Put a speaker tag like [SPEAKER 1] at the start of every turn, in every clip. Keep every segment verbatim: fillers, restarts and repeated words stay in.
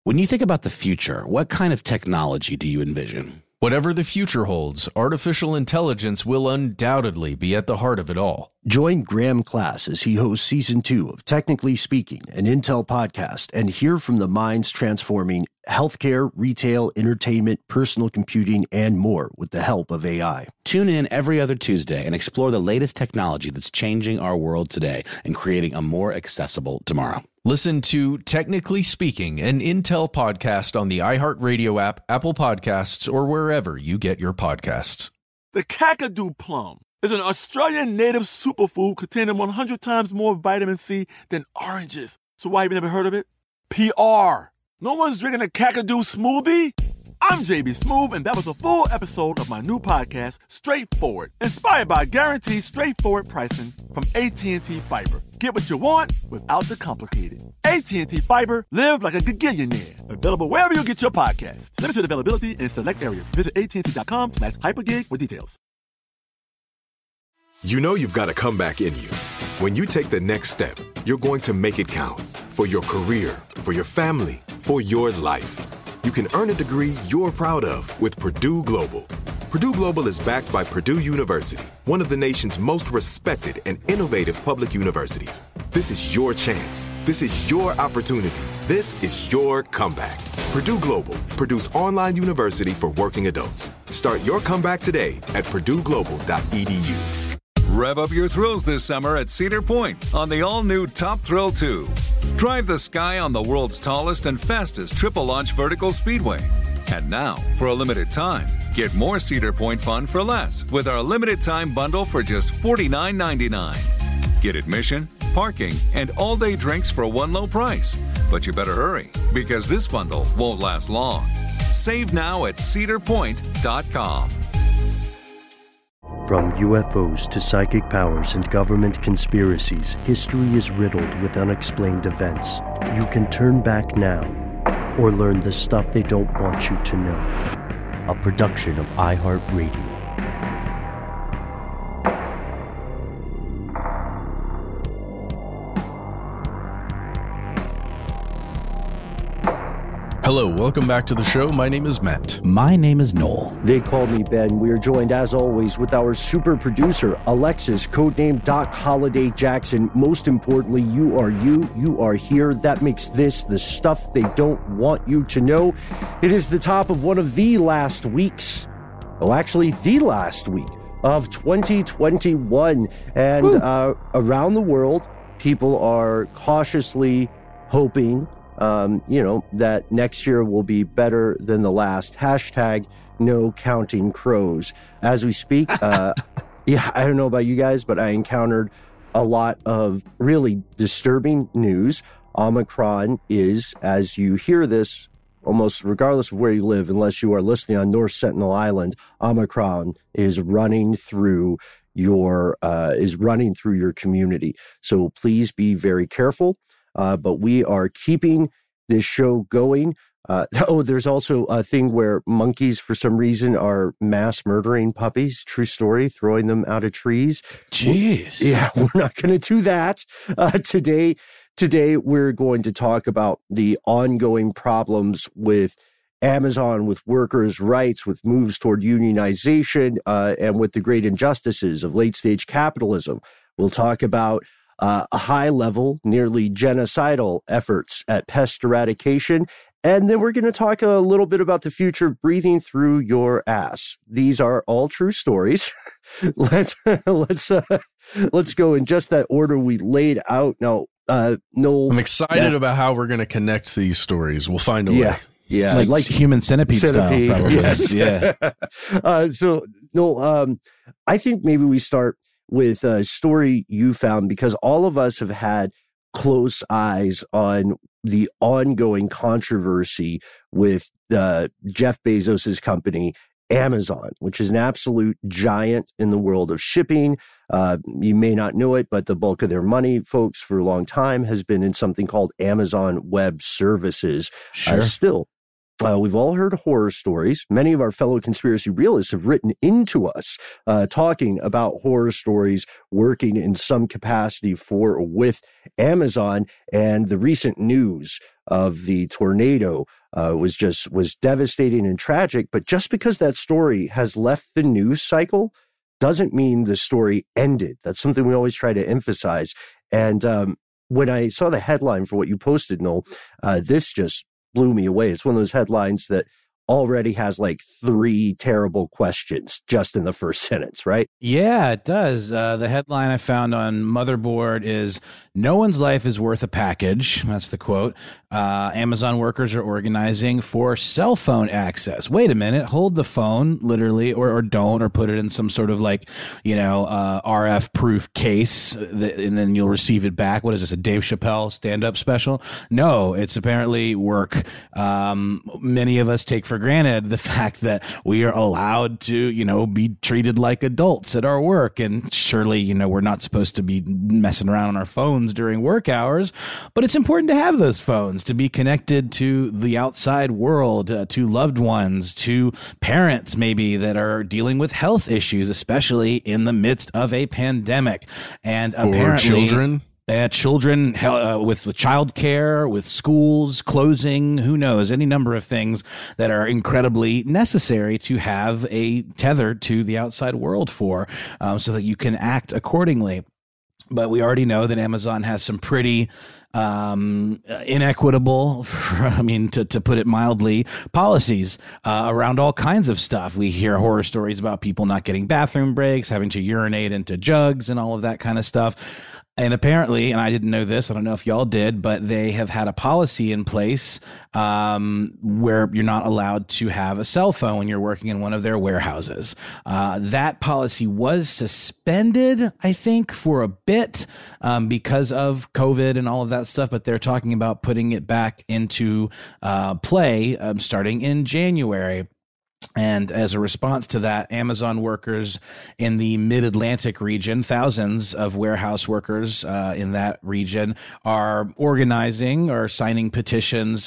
[SPEAKER 1] When you think about the future, what kind of technology do you envision?
[SPEAKER 2] Whatever the future holds, artificial intelligence will undoubtedly be at the heart of it all.
[SPEAKER 3] Join Graham Class as he hosts Season two of Technically Speaking, an Intel podcast, and hear from the minds transforming healthcare, retail, entertainment, personal computing, and more with the help of A I.
[SPEAKER 1] Tune in every other Tuesday and explore the latest technology that's changing our world today and creating a more accessible tomorrow.
[SPEAKER 2] Listen to Technically Speaking, an Intel podcast on the iHeartRadio app, Apple Podcasts, or wherever you get your podcasts.
[SPEAKER 4] The Kakadu plum is an Australian native superfood containing one hundred times more vitamin C than oranges. So why have you never heard of it? P R. No one's drinking a Kakadu smoothie? I'm J B Smoove, and that was a full episode of my new podcast, Straightforward, inspired by guaranteed straightforward pricing from A T and T Fiber. Get what you want without the complicated. A T and T Fiber, live like a gigillionaire. Available wherever you get your podcasts. Limited availability in select areas. Visit A T and T dot com slash hypergig for details.
[SPEAKER 5] You know you've got a comeback in you. When you take the next step, you're going to make it count. For your career, for your family, for your life. You can earn a degree you're proud of with Purdue Global. Purdue Global is backed by Purdue University, one of the nation's most respected and innovative public universities. This is your chance. This is your opportunity. This is your comeback. Purdue Global, Purdue's online university for working adults. Start your comeback today at purdue global dot e d u.
[SPEAKER 6] Rev up your thrills this summer at Cedar Point on the all-new Top Thrill two. Drive the sky on the world's tallest and fastest triple-launch vertical speedway. And now, for a limited time, get more Cedar Point fun for less with our limited-time bundle for just forty-nine ninety-nine. Get admission, parking, and all-day drinks for one low price. But you better hurry, because this bundle won't last long. Save now at cedar point dot com.
[SPEAKER 3] From U F Os to psychic powers and government conspiracies, history is riddled with unexplained events. You can turn back now or learn the stuff they don't want you to know. A production of iHeartRadio.
[SPEAKER 2] Hello, welcome back to the show. My name is Matt.
[SPEAKER 1] My name is Noel.
[SPEAKER 3] They call me Ben. We are joined, as always, with our super producer, Alexis, codename Doc Holiday Jackson. Most importantly, you are you. You are here. That makes this the stuff they don't want you to know. It is the top of one of the last weeks. Oh, actually, the last week of twenty twenty-one. And uh, around the world, people are cautiously hoping Um, you know, that next year will be better than the last. Hashtag no counting crows. As we speak, uh, yeah, I don't know about you guys, but I encountered a lot of really disturbing news. Omicron is, as you hear this, almost regardless of where you live, unless you are listening on North Sentinel Island, Omicron is running through your, uh, is running through your community. So please be very careful. Uh, but we are keeping this show going. Uh, oh, there's also a thing where monkeys, for some reason, are mass murdering puppies. True story, throwing them out of trees.
[SPEAKER 1] Jeez.
[SPEAKER 3] We're, yeah, we're not going to do that. Uh, today, today, we're going to talk about the ongoing problems with Amazon, with workers' rights, with moves toward unionization, uh, and with the great injustices of late-stage capitalism. We'll talk about Uh, a high-level, nearly genocidal efforts at pest eradication. And then we're going to talk a little bit about the future of breathing through your ass. These are all true stories. let's let's uh, let's go in just that order we laid out. Now, uh, Noel,
[SPEAKER 2] I'm excited
[SPEAKER 3] yeah.
[SPEAKER 2] about how we're going to connect these stories. We'll find a
[SPEAKER 3] yeah.
[SPEAKER 2] way.
[SPEAKER 3] Yeah,
[SPEAKER 1] like, like human centipede,
[SPEAKER 3] centipede
[SPEAKER 1] style, probably.
[SPEAKER 3] Yes.
[SPEAKER 1] Yeah.
[SPEAKER 3] uh, so, Noel, um, I think maybe we start with a story you found, because all of us have had close eyes on the ongoing controversy with uh, Jeff Bezos's company, Amazon, which is an absolute giant in the world of shipping. Uh, you may not know it, but the bulk of their money, folks, for a long time has been in something called Amazon Web Services.
[SPEAKER 1] Sure.
[SPEAKER 3] Uh, still, Uh, we've all heard horror stories. Many of our fellow conspiracy realists have written into us uh, talking about horror stories working in some capacity for or with Amazon. And the recent news of the tornado uh, was just was devastating and tragic. But just because that story has left the news cycle doesn't mean the story ended. That's something we always try to emphasize. And um, when I saw the headline for what you posted, Noel, uh, this just blew me away. It's one of those headlines that already has like three terrible questions just in the first sentence, right?
[SPEAKER 7] Yeah, it does. Uh, the headline I found on Motherboard is, "No one's life is worth a package." That's the quote. Uh, Amazon workers are organizing for cell phone access. Wait a minute. Hold the phone, literally, or, or don't, or put it in some sort of like, you know, uh, R F proof case, that, and then you'll receive it back. What is this, a Dave Chappelle stand-up special? No, it's apparently work. Um, many of us take for granted the fact that we are allowed to, you know, be treated like adults at our work. And surely, you know, we're not supposed to be messing around on our phones during work hours, but it's important to have those phones, to be connected to the outside world, uh, to loved ones, to parents maybe that are dealing with health issues, especially in the midst of a pandemic. And
[SPEAKER 2] or
[SPEAKER 7] apparently
[SPEAKER 2] children.
[SPEAKER 7] Uh, children uh, with, with childcare, with schools closing, who knows, any number of things that are incredibly necessary to have a tether to the outside world for, um, so that you can act accordingly. But we already know that Amazon has some pretty um, inequitable, I mean, to, to put it mildly, policies uh, around all kinds of stuff. We hear horror stories about people not getting bathroom breaks, having to urinate into jugs and all of that kind of stuff. And apparently, and I didn't know this, I don't know if y'all did, but they have had a policy in place um, where you're not allowed to have a cell phone when you're working in one of their warehouses. Uh, that policy was suspended, I think, for a bit um, because of COVID and all of that stuff, but they're talking about putting it back into uh, play um, starting in January. And as a response to that, Amazon workers in the mid-Atlantic region, thousands of warehouse workers uh, in that region are organizing or signing petitions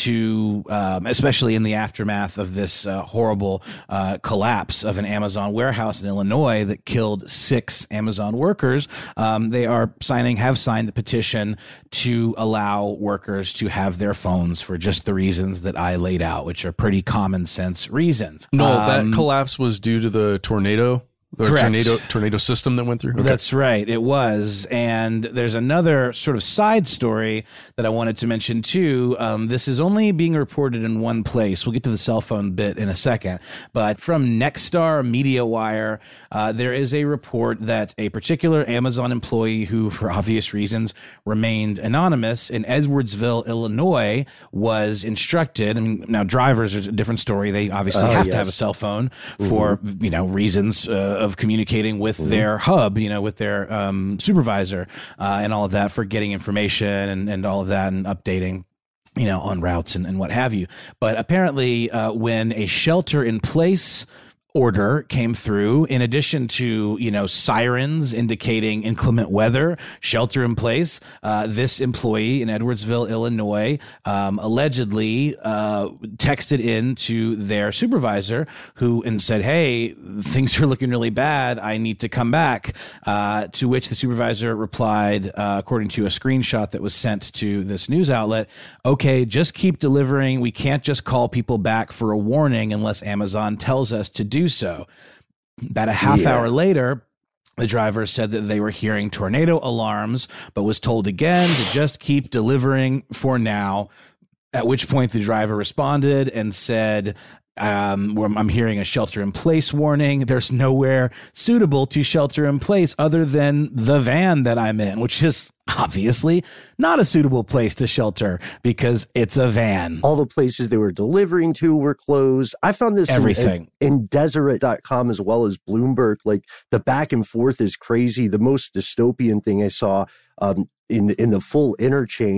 [SPEAKER 7] to, um, especially in the aftermath of this uh, horrible uh, collapse of an Amazon warehouse in Illinois that killed six Amazon workers. Um, they are signing, have signed the petition to allow workers to have their phones for just the reasons that I laid out, which are pretty common sense reasons.
[SPEAKER 2] No,
[SPEAKER 7] Um,
[SPEAKER 2] that collapse was due to the tornado. Or
[SPEAKER 7] Correct.
[SPEAKER 2] tornado tornado system that went through? Okay.
[SPEAKER 7] That's right. It was. And there's another sort of side story that I wanted to mention too. Um, this is only being reported in one place. We'll get to the cell phone bit in a second. But from Nexstar MediaWire, uh, there is a report that a particular Amazon employee who, for obvious reasons, remained anonymous in Edwardsville, Illinois, was instructed. I mean, now drivers are a different story. They obviously
[SPEAKER 3] Oh,
[SPEAKER 7] have
[SPEAKER 3] yes.
[SPEAKER 7] to have a cell phone for, you know, reasons uh, of communicating with mm-hmm. their hub, you know, with their um, supervisor uh, and all of that for getting information and, and all of that and updating, you know, on routes and, and what have you. But apparently uh, when a shelter in place order came through, in addition to, you know, sirens indicating inclement weather, shelter in place, uh, this employee in Edwardsville, Illinois, um, allegedly uh, texted in to their supervisor who and said, "Hey, things are looking really bad. I need to come back." Uh, to which the supervisor replied, uh, according to a screenshot that was sent to this news outlet, "Okay, just keep delivering. We can't just call people back for a warning unless Amazon tells us to do so." About a half
[SPEAKER 3] Yeah.
[SPEAKER 7] hour later, the driver said that they were hearing tornado alarms, but was told again to just keep delivering for now. At which point the driver responded and said, um, where I'm hearing a shelter in place warning. There's nowhere suitable to shelter in place other than the van that I'm in, which is obviously not a suitable place to shelter because it's a van.
[SPEAKER 3] All the places they were delivering to were closed. I found this
[SPEAKER 7] Everything.
[SPEAKER 3] in, in Deseret dot com as well as Bloomberg. Like the back and forth is crazy. The most dystopian thing I saw um, in, in the full interchange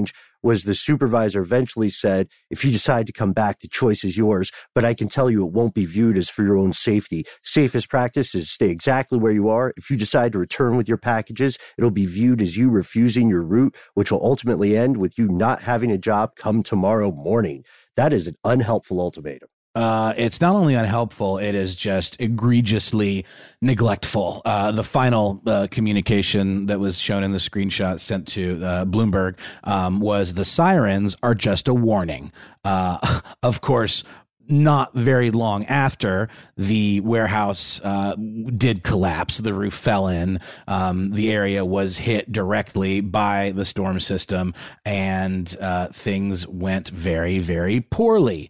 [SPEAKER 3] was the supervisor eventually said, if you decide to come back, the choice is yours, but I can tell you it won't be viewed as for your own safety. Safest practice is stay exactly where you are. If you decide to return with your packages, it'll be viewed as you refusing your route, which will ultimately end with you not having a job come tomorrow morning. That is an unhelpful ultimatum.
[SPEAKER 7] Uh, it's not only unhelpful, it is just egregiously neglectful. Uh, the final uh, communication that was shown in the screenshot sent to uh, Bloomberg um, was the sirens are just a warning. Uh, of course, not very long after, the warehouse uh, did collapse. The roof fell in. Um, the area was hit directly by the storm system, and uh, things went very, very poorly.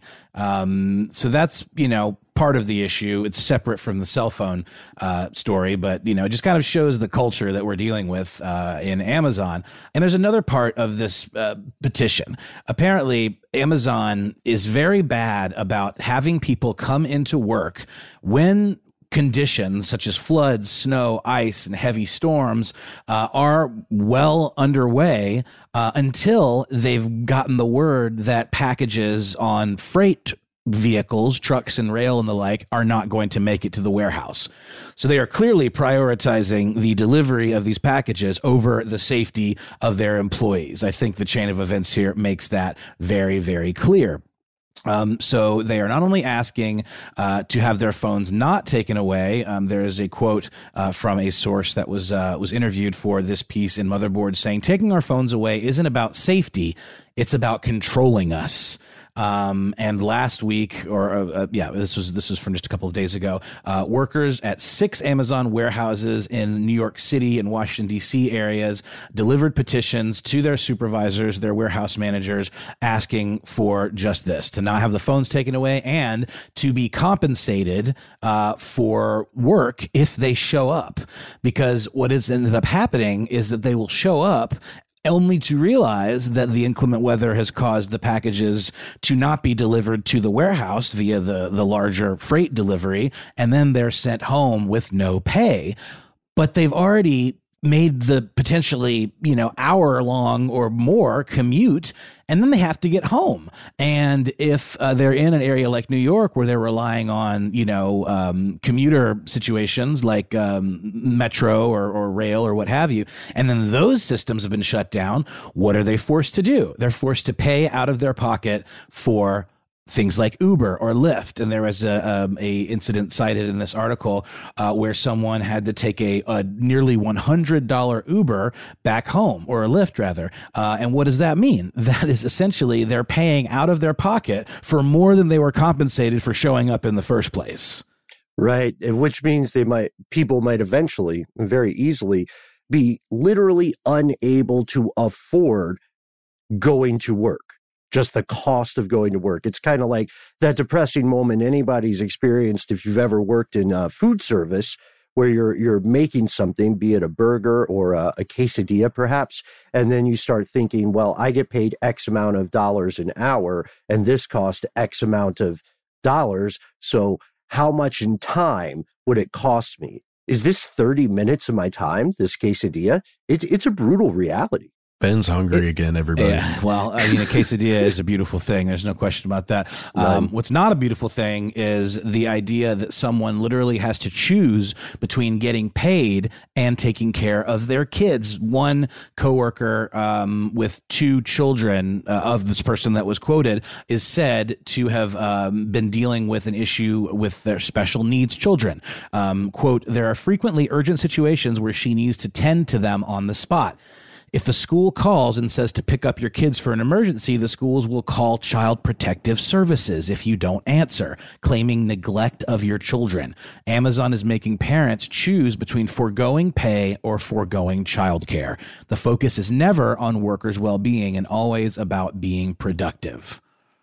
[SPEAKER 7] Um, so that's, you know, part of the issue. It's separate from the cell phone uh, story, but, you know, it just kind of shows the culture that we're dealing with uh, in Amazon. And there's another part of this uh, petition. Apparently, Amazon is very bad about having people come into work when conditions such as floods, snow, ice, and heavy storms uh, are well underway uh, until they've gotten the word that packages on freight vehicles, trucks and rail and the like are not going to make it to the warehouse. So they are clearly prioritizing the delivery of these packages over the safety of their employees. I think the chain of events here makes that very, very clear. Um, so they are not only asking uh, to have their phones not taken away. Um, there is a quote uh, from a source that was uh, was interviewed for this piece in Motherboard saying, taking our phones away isn't about safety. It's about controlling us. Um, and last week, or uh, uh, yeah, this was this was from just a couple of days ago. Uh, workers at six Amazon warehouses in New York City and Washington, D C areas delivered petitions to their supervisors, their warehouse managers, asking for just this: to not have the phones taken away and to be compensated uh, for work if they show up. Because what has ended up happening is that they will show up only to realize that the inclement weather has caused the packages to not be delivered to the warehouse via the, the larger freight delivery, and then they're sent home with no pay. But they've already made the potentially, you know, hour long or more commute, and then they have to get home. And if uh, they're in an area like New York where they're relying on, you know, um, commuter situations like um, metro or, or rail or what have you, and then those systems have been shut down, what are they forced to do? They're forced to pay out of their pocket for things like Uber or Lyft. And there was a, um, a incident cited in this article uh, where someone had to take a, a nearly one hundred dollars Uber back home, or a Lyft rather. Uh, and what does that mean? That is essentially they're paying out of their pocket for more than they were compensated for showing up in the first place.
[SPEAKER 3] Right. Which means they might, people might eventually, very easily, be literally unable to afford going to work. Just the cost of going to work. It's kind of like that depressing moment anybody's experienced if you've ever worked in uh, food service, where you're you're making something, be it a burger or a, a quesadilla perhaps, and then you start thinking, well, I get paid X amount of dollars an hour, and this cost X amount of dollars, so how much in time would it cost me? Is this thirty minutes of my time, this quesadilla? It's, it's a brutal reality.
[SPEAKER 2] Ben's hungry
[SPEAKER 3] it,
[SPEAKER 2] again, everybody.
[SPEAKER 7] Yeah, well, I mean, a quesadilla is a beautiful thing. There's no question about that. Um, what's not a beautiful thing is the idea that someone literally has to choose between getting paid and taking care of their kids. One coworker um, with two children uh, of this person that was quoted is said to have um, been dealing with an issue with their special needs children. Um, quote, there are frequently urgent situations where she needs to tend to them on the spot. If the school calls and says to pick up your kids for an emergency, the schools will call Child Protective Services if you don't answer, claiming neglect of your children. Amazon is making parents choose between foregoing pay or foregoing childcare. The focus is never on workers' well-being and always about being productive.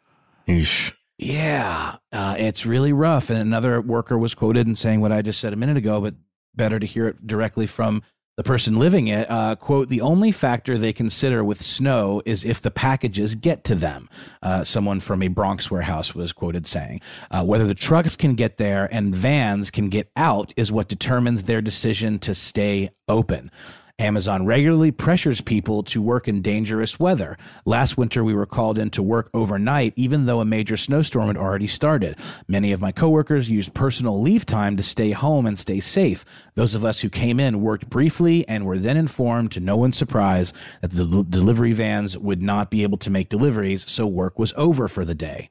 [SPEAKER 2] Eesh.
[SPEAKER 7] Yeah, uh, it's really rough. And another worker was quoted in saying what I just said a minute ago, but better to hear it directly from the person living it. Uh, quote, the only factor they consider with snow is if the packages get to them. Uh, someone from a Bronx warehouse was quoted saying, uh, whether the trucks can get there and vans can get out is what determines their decision to stay open. Amazon regularly pressures people to work in dangerous weather. Last winter, we were called in to work overnight, even though a major snowstorm had already started. Many of my coworkers used personal leave time to stay home and stay safe. Those of us who came in worked briefly and were then informed, to no one's surprise, that the del- delivery vans would not be able to make deliveries, so work was over for the day.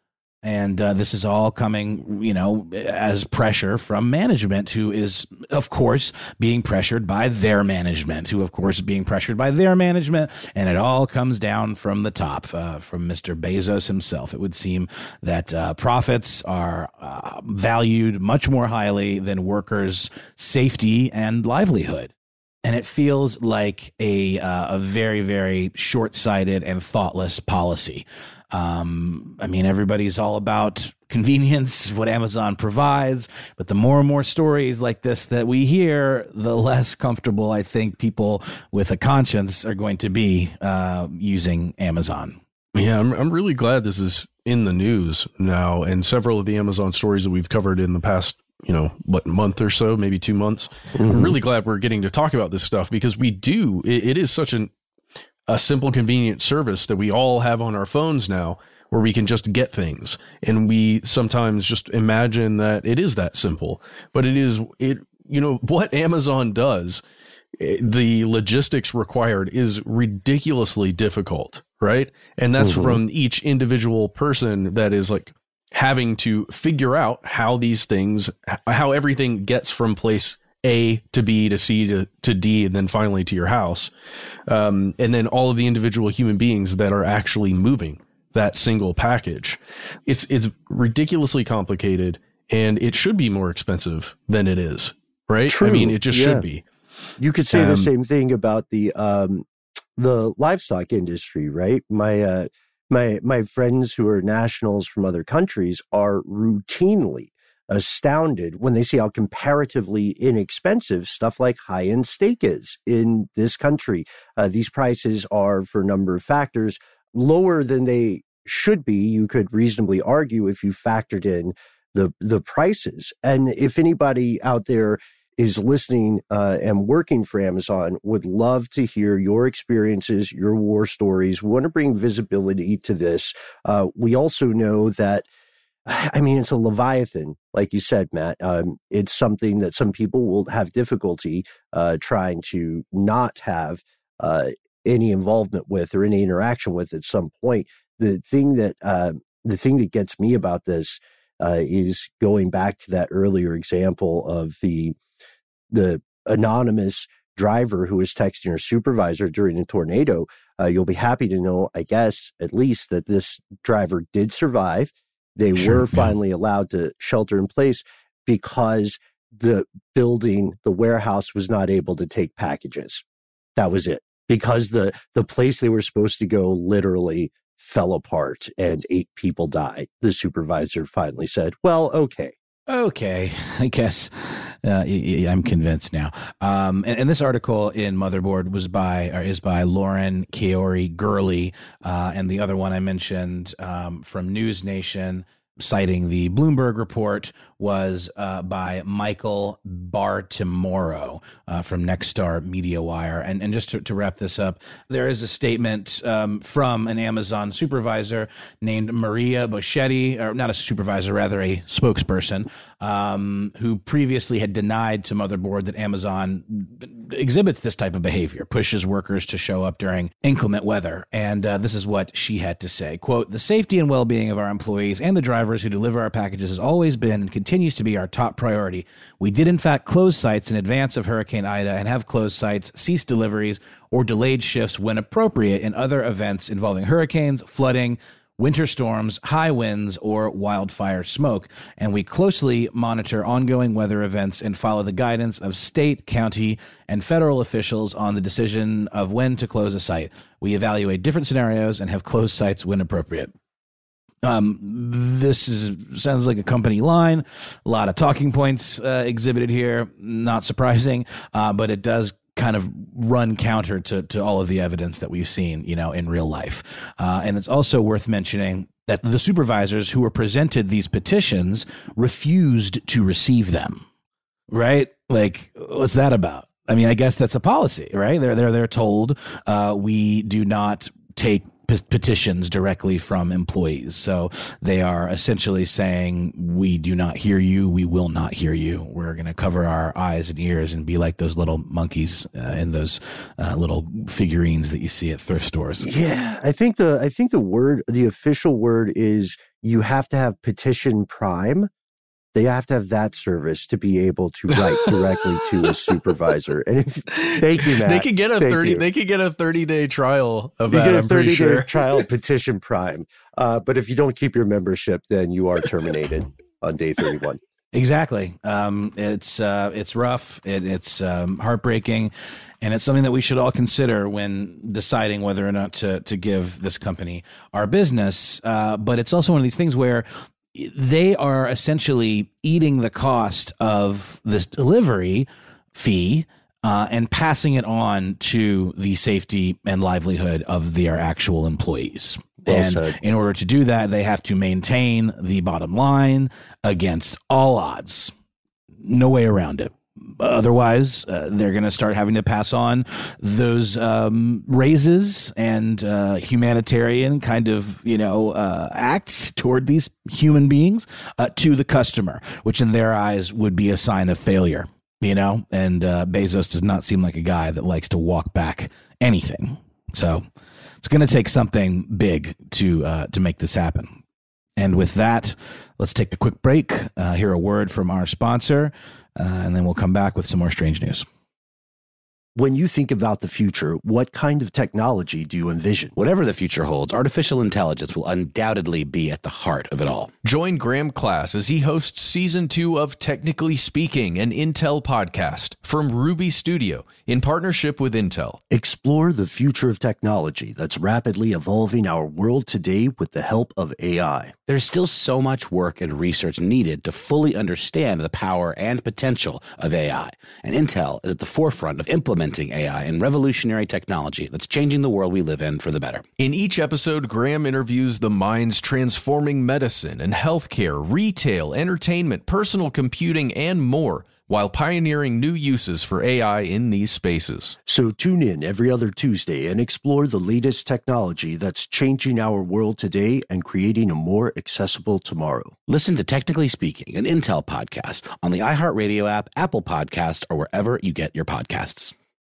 [SPEAKER 7] And uh, this is all coming, you know, as pressure from management, who is, of course, being pressured by their management, who, of course, is being pressured by their management. And it all comes down from the top, uh, from Mister Bezos himself. It would seem that uh, profits are uh, valued much more highly than workers' safety and livelihood. And it feels like a uh, a very, very short-sighted and thoughtless policy. Um, I mean, everybody's all about convenience, what Amazon provides, but the more and more stories like this that we hear, the less comfortable I think people with a conscience are going to be uh, using Amazon.
[SPEAKER 2] Yeah, I'm I'm really glad this is in the news now, and several of the Amazon stories that we've covered in the past, you know, what, month or so, maybe two months. Mm-hmm. I'm really glad we're getting to talk about this stuff, because we do, it, it is such an a simple, convenient service that we all have on our phones now, where we can just get things. And we sometimes just imagine that it is that simple, but it is, it, you know, what Amazon does, the logistics required is ridiculously difficult, right? And that's mm-hmm. from each individual person that is like having to figure out how these things, how everything gets from place A to B to C to, to D, and then finally to your house. Um, and then all of the individual human beings that are actually moving that single package. It's, it's ridiculously complicated, and it should be more expensive than it is, right?
[SPEAKER 3] True.
[SPEAKER 2] I mean, it just
[SPEAKER 3] yeah.
[SPEAKER 2] should be.
[SPEAKER 3] You could say
[SPEAKER 2] um,
[SPEAKER 3] the same thing about the, um, the livestock industry, right? My, uh, my, my friends who are nationals from other countries are routinely astounded when they see how comparatively inexpensive stuff like high-end steak is in this country. Uh, these prices are, for a number of factors, lower than they should be. You could reasonably argue if you factored in the the prices. And if anybody out there is listening uh, and working for Amazon, would love to hear your experiences, your war stories. We want to bring visibility to this. Uh, we also know that, I mean, it's a Leviathan, like you said, Matt. Um, it's something that some people will have difficulty uh, trying to not have uh, any involvement with or any interaction with at some point. The thing that uh, the thing that gets me about this uh, is going back to that earlier example of the the anonymous driver who was texting her supervisor during a tornado. Uh, you'll be happy to know, I guess, at least that this driver did survive. They sure, were finally yeah. allowed to shelter in place because the building, the warehouse, was not able to take packages. That was it. Because the, the place they were supposed to go literally fell apart and eight people died. The supervisor finally said, well, okay.
[SPEAKER 7] Okay, I guess uh, I'm convinced now. Um, and, and this article in Motherboard was by or is by Lauren Kaori Gurley, uh, and the other one I mentioned um, from News Nation, citing the Bloomberg report, was uh, by Michael Bartimoro uh, from Nexstar MediaWire. And and just to, to wrap this up, there is a statement um, from an Amazon supervisor named Maria Boschetti, or not a supervisor, rather a spokesperson, um, who previously had denied to Motherboard that Amazon exhibits this type of behavior, pushes workers to show up during inclement weather. And uh, this is what she had to say. Quote, "The safety and well-being of our employees and the drivers who deliver our packages has always been and continues to be our top priority. We did, in fact, close sites in advance of Hurricane Ida and have closed sites, ceased deliveries, or delayed shifts when appropriate in other events involving hurricanes, flooding, winter storms, high winds, or wildfire smoke. And we closely monitor ongoing weather events and follow the guidance of state, county, and federal officials on the decision of when to close a site. We evaluate different scenarios and have closed sites when appropriate." Um, this is sounds like a company line. A lot of talking points uh, exhibited here. Not surprising, uh, but it does kind of run counter to, to all of the evidence that we've seen, you know, in real life. Uh, and it's also worth mentioning that the supervisors who were presented these petitions refused to receive them. Right? Like, what's that about? I mean, I guess that's a policy, right? They're they're they're told uh, we do not take petitions directly from employees. So they are essentially saying, we do not hear you. We will not hear you. We're going to cover our eyes and ears and be like those little monkeys uh, in those uh, little figurines that you see at thrift stores.
[SPEAKER 3] Yeah, I think the I think the word, the official word is you have to have Petition Prime. They have to have that service to be able to write directly to a supervisor. And if, thank you, Matt.
[SPEAKER 2] They could get a
[SPEAKER 3] Thank
[SPEAKER 2] thirty.
[SPEAKER 3] you.
[SPEAKER 2] They could get a thirty day trial of
[SPEAKER 3] You
[SPEAKER 2] that.
[SPEAKER 3] get a
[SPEAKER 2] I'm pretty
[SPEAKER 3] thirty day
[SPEAKER 2] sure.
[SPEAKER 3] trial Petition Prime. Uh, but if you don't keep your membership, then you are terminated on day thirty-one.
[SPEAKER 7] Exactly. Um, it's uh, it's rough. It, it's um, heartbreaking, and it's something that we should all consider when deciding whether or not to to give this company our business. Uh, but it's also one of these things where they are essentially eating the cost of this delivery fee uh, and passing it on to the safety and livelihood of their actual employees.
[SPEAKER 3] Well
[SPEAKER 7] and
[SPEAKER 3] said.
[SPEAKER 7] in order to do that, they have to maintain the bottom line against all odds. No way around it. Otherwise, uh, they're going to start having to pass on those um, raises and uh, humanitarian kind of, you know, uh, acts toward these human beings uh, to the customer, which in their eyes would be a sign of failure, you know, and uh, Bezos does not seem like a guy that likes to walk back anything. So it's going to take something big to uh, to make this happen. And with that, let's take a quick break, uh, hear a word from our sponsor, uh, and then we'll come back with some more strange news.
[SPEAKER 3] When you think about the future, what kind of technology do you envision?
[SPEAKER 1] Whatever the future holds, artificial intelligence will undoubtedly be at the heart of it all.
[SPEAKER 2] Join Graham Class as he hosts season two of Technically Speaking, an Intel podcast from Ruby Studio in partnership with Intel.
[SPEAKER 3] Explore the future of technology that's rapidly evolving our world today with the help of A I.
[SPEAKER 1] There's still so much work and research needed to fully understand the power and potential of A I. And Intel is at the forefront of implementing A I and revolutionary technology that's changing the world we live in for the better.
[SPEAKER 2] In each episode, Graham interviews the minds transforming medicine and healthcare, retail, entertainment, personal computing, and more, while pioneering new uses for A I in these spaces.
[SPEAKER 3] So tune in every other Tuesday and explore the latest technology that's changing our world today and creating a more accessible tomorrow.
[SPEAKER 1] Listen to Technically Speaking, an Intel podcast on the iHeartRadio app, Apple Podcast, or wherever you get your podcasts.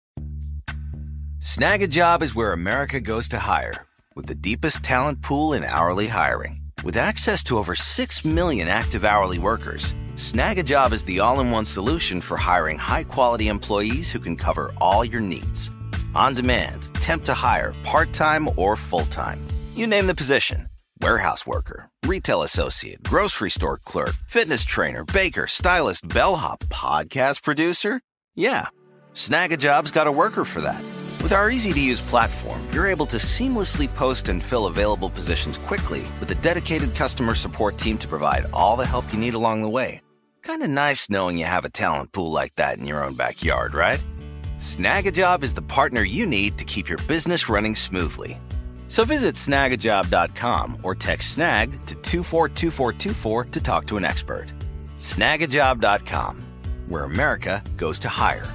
[SPEAKER 8] Snag a Job is where America goes to hire, with the deepest talent pool in hourly hiring. With access to over six million active hourly workers, Snag a Job is the all-in-one solution for hiring high-quality employees who can cover all your needs. On demand, temp to hire, part-time or full-time. You name the position. Warehouse worker, retail associate, grocery store clerk, fitness trainer, baker, stylist, bellhop, podcast producer. Yeah, Snag a Job's got a worker for that. With our easy-to-use platform, you're able to seamlessly post and fill available positions quickly with a dedicated customer support team to provide all the help you need along the way. Kind of nice knowing you have a talent pool like that in your own backyard, right? Snag a Job is the partner you need to keep your business running smoothly. So visit snag a job dot com or text snag to two four two four two four to talk to an expert. snag a job dot com, where America goes to hire.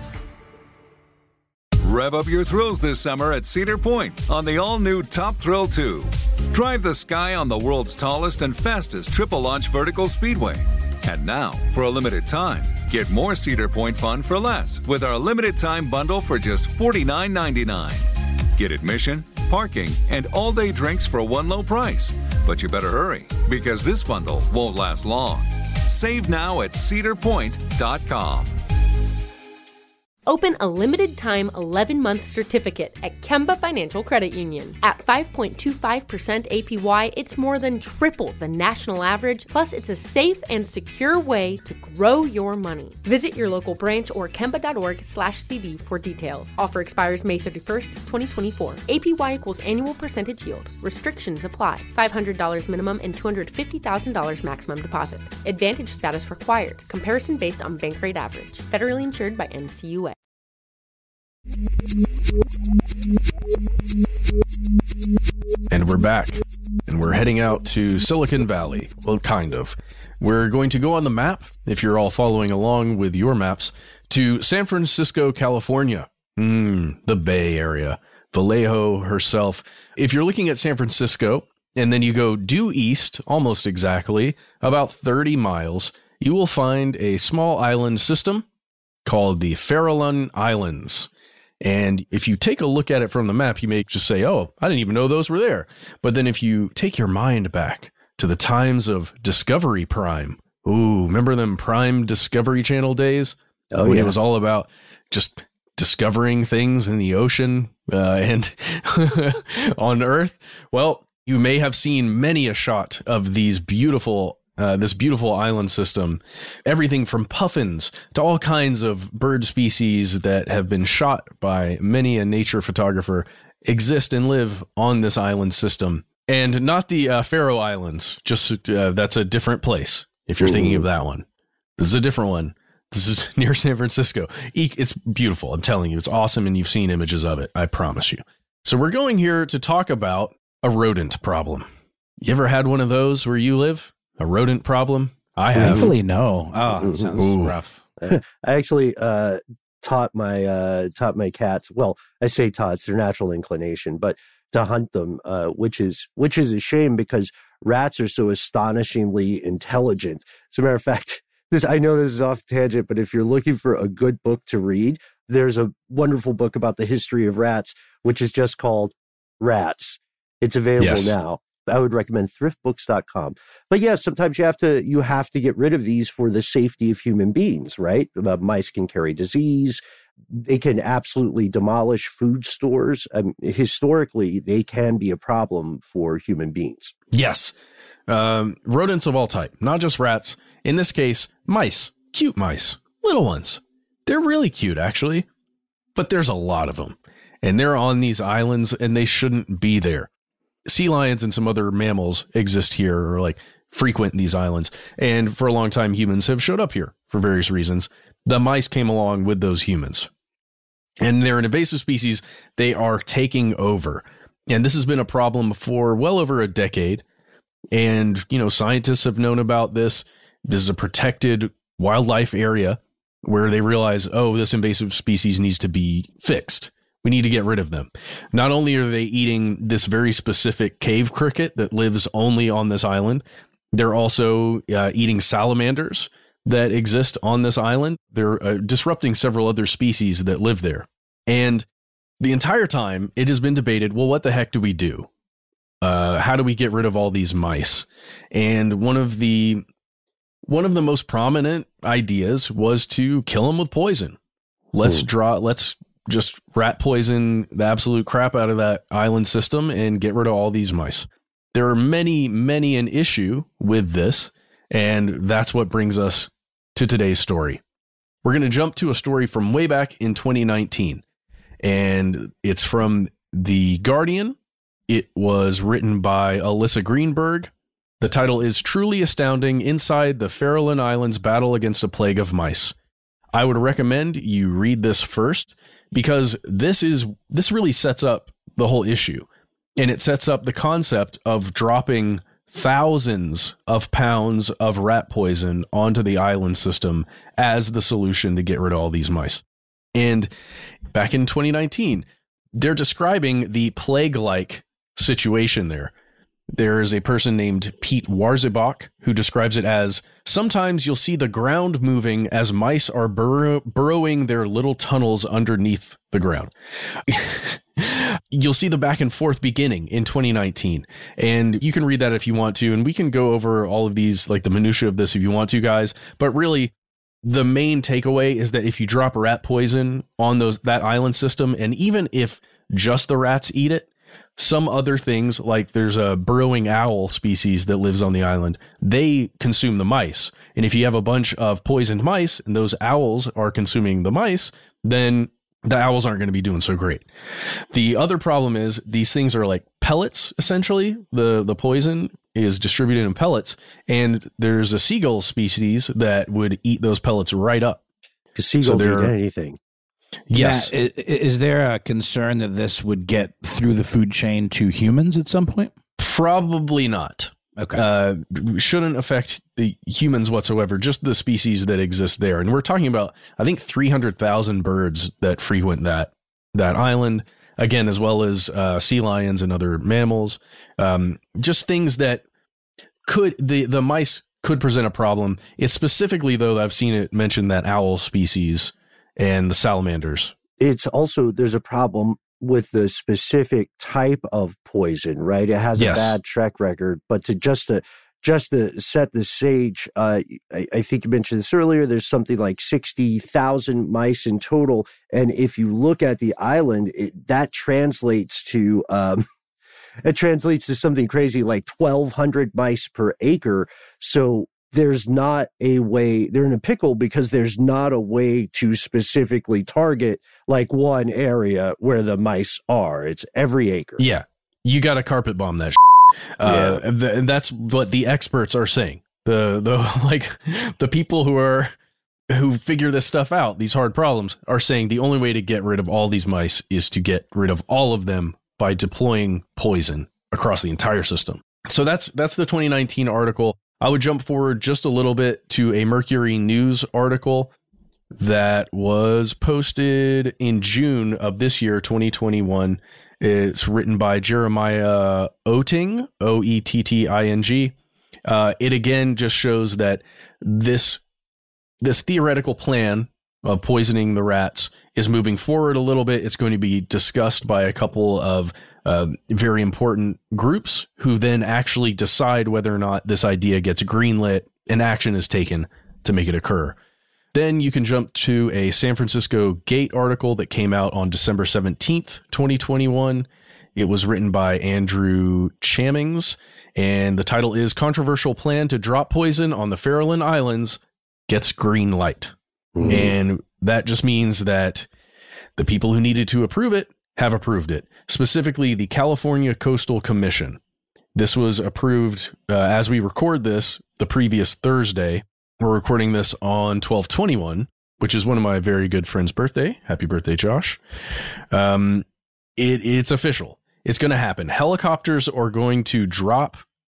[SPEAKER 6] Rev up your thrills this summer at Cedar Point on the all-new Top Thrill two. Drive the sky on the world's tallest and fastest triple-launch vertical speedway. And now, for a limited time, get more Cedar Point fun for less with our limited-time bundle for just forty-nine ninety-nine. Get admission, parking, and all-day drinks for one low price. But you better hurry, because this bundle won't last long. Save now at cedar point dot com.
[SPEAKER 9] Open a limited-time eleven-month certificate at Kemba Financial Credit Union. At five point two five percent A P Y, it's more than triple the national average, plus it's a safe and secure way to grow your money. Visit your local branch or kemba.org slash CD for details. Offer expires May thirty-first, twenty twenty-four. A P Y equals annual percentage yield. Restrictions apply. five hundred dollars minimum and two hundred fifty thousand dollars maximum deposit. Advantage status required. Comparison based on bank rate average. Federally insured by N C U A.
[SPEAKER 2] And we're back, and we're heading out to Silicon Valley. Well, kind of. We're going to go on the map, if you're all following along with your maps, to San Francisco, California. Hmm, the Bay Area. Vallejo herself. If you're looking at San Francisco, and then you go due east, almost exactly, about thirty miles, you will find a small island system called the Farallon Islands. And if you take a look at it from the map, you may just say, oh, I didn't even know those were there. But then if you take your mind back to the times of Discovery Prime, ooh, remember them Prime Discovery Channel days?
[SPEAKER 3] Oh,
[SPEAKER 2] when
[SPEAKER 3] yeah.
[SPEAKER 2] It was all about just discovering things in the ocean uh, and on Earth. Well, you may have seen many a shot of these beautiful Uh, this beautiful island system, everything from puffins to all kinds of bird species that have been shot by many a nature photographer exist and live on this island system. And not the uh, Faroe Islands, just uh, that's a different place if you're Ooh. thinking of that one. This is a different one. This is near San Francisco. It's beautiful. I'm telling you, it's awesome. And you've seen images of it. I promise you. So we're going here to talk about a rodent problem. You ever had one of those where you live? A rodent problem? I have.
[SPEAKER 7] Thankfully, no. Oh, it sounds Ooh. rough.
[SPEAKER 3] I actually uh, taught my uh, taught my cats. Well, I say taught; it's their natural inclination, but to hunt them, uh, which is which is a shame because rats are so astonishingly intelligent. As a matter of fact, this I know this is off tangent, but if you're looking for a good book to read, there's a wonderful book about the history of rats, which is just called Rats. It's available
[SPEAKER 2] yes.
[SPEAKER 3] now. I would recommend thrift books dot com. But yes, sometimes you have to you have to get rid of these for the safety of human beings, right? Uh, mice can carry disease. They can absolutely demolish food stores. Um, historically, they can be a problem for human beings.
[SPEAKER 2] Yes. Um, rodents of all type, not just rats. In this case, mice, cute mice, little ones. They're really cute, actually. But there's a lot of them. And they're on these islands, and they shouldn't be there. Sea lions and some other mammals exist here or like frequent these islands. And for a long time, humans have showed up here for various reasons. The mice came along with those humans. And they're an invasive species. They are taking over. And this has been a problem for well over a decade. And, you know, scientists have known about this. This is a protected wildlife area where they realize, oh, this invasive species needs to be fixed. We need to get rid of them. Not only are they eating this very specific cave cricket that lives only on this island, they're also uh, eating salamanders that exist on this island. They're uh, disrupting several other species that live there. And the entire time, it has been debated, well, what the heck do we do? Uh, how do we get rid of all these mice? And one of the one of the most prominent ideas was to kill them with poison. Let's Ooh. draw, let's just rat poison the absolute crap out of that island system and get rid of all these mice. There are many, many an issue with this, and that's what brings us to today's story. We're going to jump to a story from way back in twenty nineteen, and it's from The Guardian. It was written by Alyssa Greenberg. The title is Truly Astounding Inside the Farallon Islands Battle Against a Plague of Mice. I would recommend you read this first, because this is this really sets up the whole issue, and it sets up the concept of dropping thousands of pounds of rat poison onto the island system as the solution to get rid of all these mice. And back in twenty nineteen, they're describing the plague-like situation there. There's a person named Pete Warzibach who describes it as, sometimes you'll see the ground moving as mice are burrow- burrowing their little tunnels underneath the ground. You'll see the back and forth beginning in twenty nineteen. And you can read that if you want to. And we can go over all of these, like the minutia of this if you want to, guys. But really, the main takeaway is that if you drop rat poison on those that island system, and even if just the rats eat it, some other things, like there's a burrowing owl species that lives on the island, they consume the mice. And if you have a bunch of poisoned mice and those owls are consuming the mice, then the owls aren't going to be doing so great. The other problem is these things are like pellets, essentially. The, the poison is distributed in pellets, and there's a seagull species that would eat those pellets right up.
[SPEAKER 3] Because seagulls so eat anything.
[SPEAKER 2] Yes.
[SPEAKER 7] Now, is, is there a concern that this would get through the food chain to humans at some point?
[SPEAKER 2] Probably not.
[SPEAKER 7] Okay.
[SPEAKER 2] Uh, shouldn't affect the humans whatsoever, just the species that exist there. And we're talking about, I think, three hundred thousand birds that frequent that that island, again, as well as uh, sea lions and other mammals. Um, just things that could, the, the mice could present a problem. It's specifically, though, I've seen it mentioned that owl species and the salamanders.
[SPEAKER 3] It's also, there's a problem with the specific type of poison, right? It has
[SPEAKER 2] Yes.
[SPEAKER 3] a bad track record, but to just to just to set the stage, uh, I, I think you mentioned this earlier. There's something like sixty thousand mice in total, and if you look at the island, it, that translates to um, it translates to something crazy like twelve hundred mice per acre. So there's not a way, they're in a pickle because there's not a way to specifically target like one area where the mice are. It's every acre.
[SPEAKER 2] Yeah. You got to carpet bomb that. Uh,
[SPEAKER 3] Yeah.
[SPEAKER 2] th- and that's what the experts are saying. The, the, like the people who are, who figure this stuff out, these hard problems, are saying the only way to get rid of all these mice is to get rid of all of them by deploying poison across the entire system. So that's, that's the twenty nineteen article. I would jump forward just a little bit to a Mercury News article that was posted in June of this year, twenty twenty-one. It's written by Jeremiah Oetting, O E T T I N G. Uh, it again just shows that this this theoretical plan of poisoning the rats is moving forward a little bit. It's going to be discussed by a couple of uh, very important groups who then actually decide whether or not this idea gets greenlit and action is taken to make it occur. Then you can jump to a San Francisco Gate article that came out on December seventeenth, twenty twenty-one. It was written by Andrew Chamings, and the title is Controversial Plan to Drop Poison on the Farallon Islands Gets Green Light. Mm-hmm. And that just means that the people who needed to approve it have approved it, specifically the California Coastal Commission. This was approved uh, as we record this the previous Thursday. We're recording this on twelve twenty-one, which is one of my very good friend's birthday. Happy birthday, Josh. Um, it, it's official. It's going to happen. Helicopters are going to drop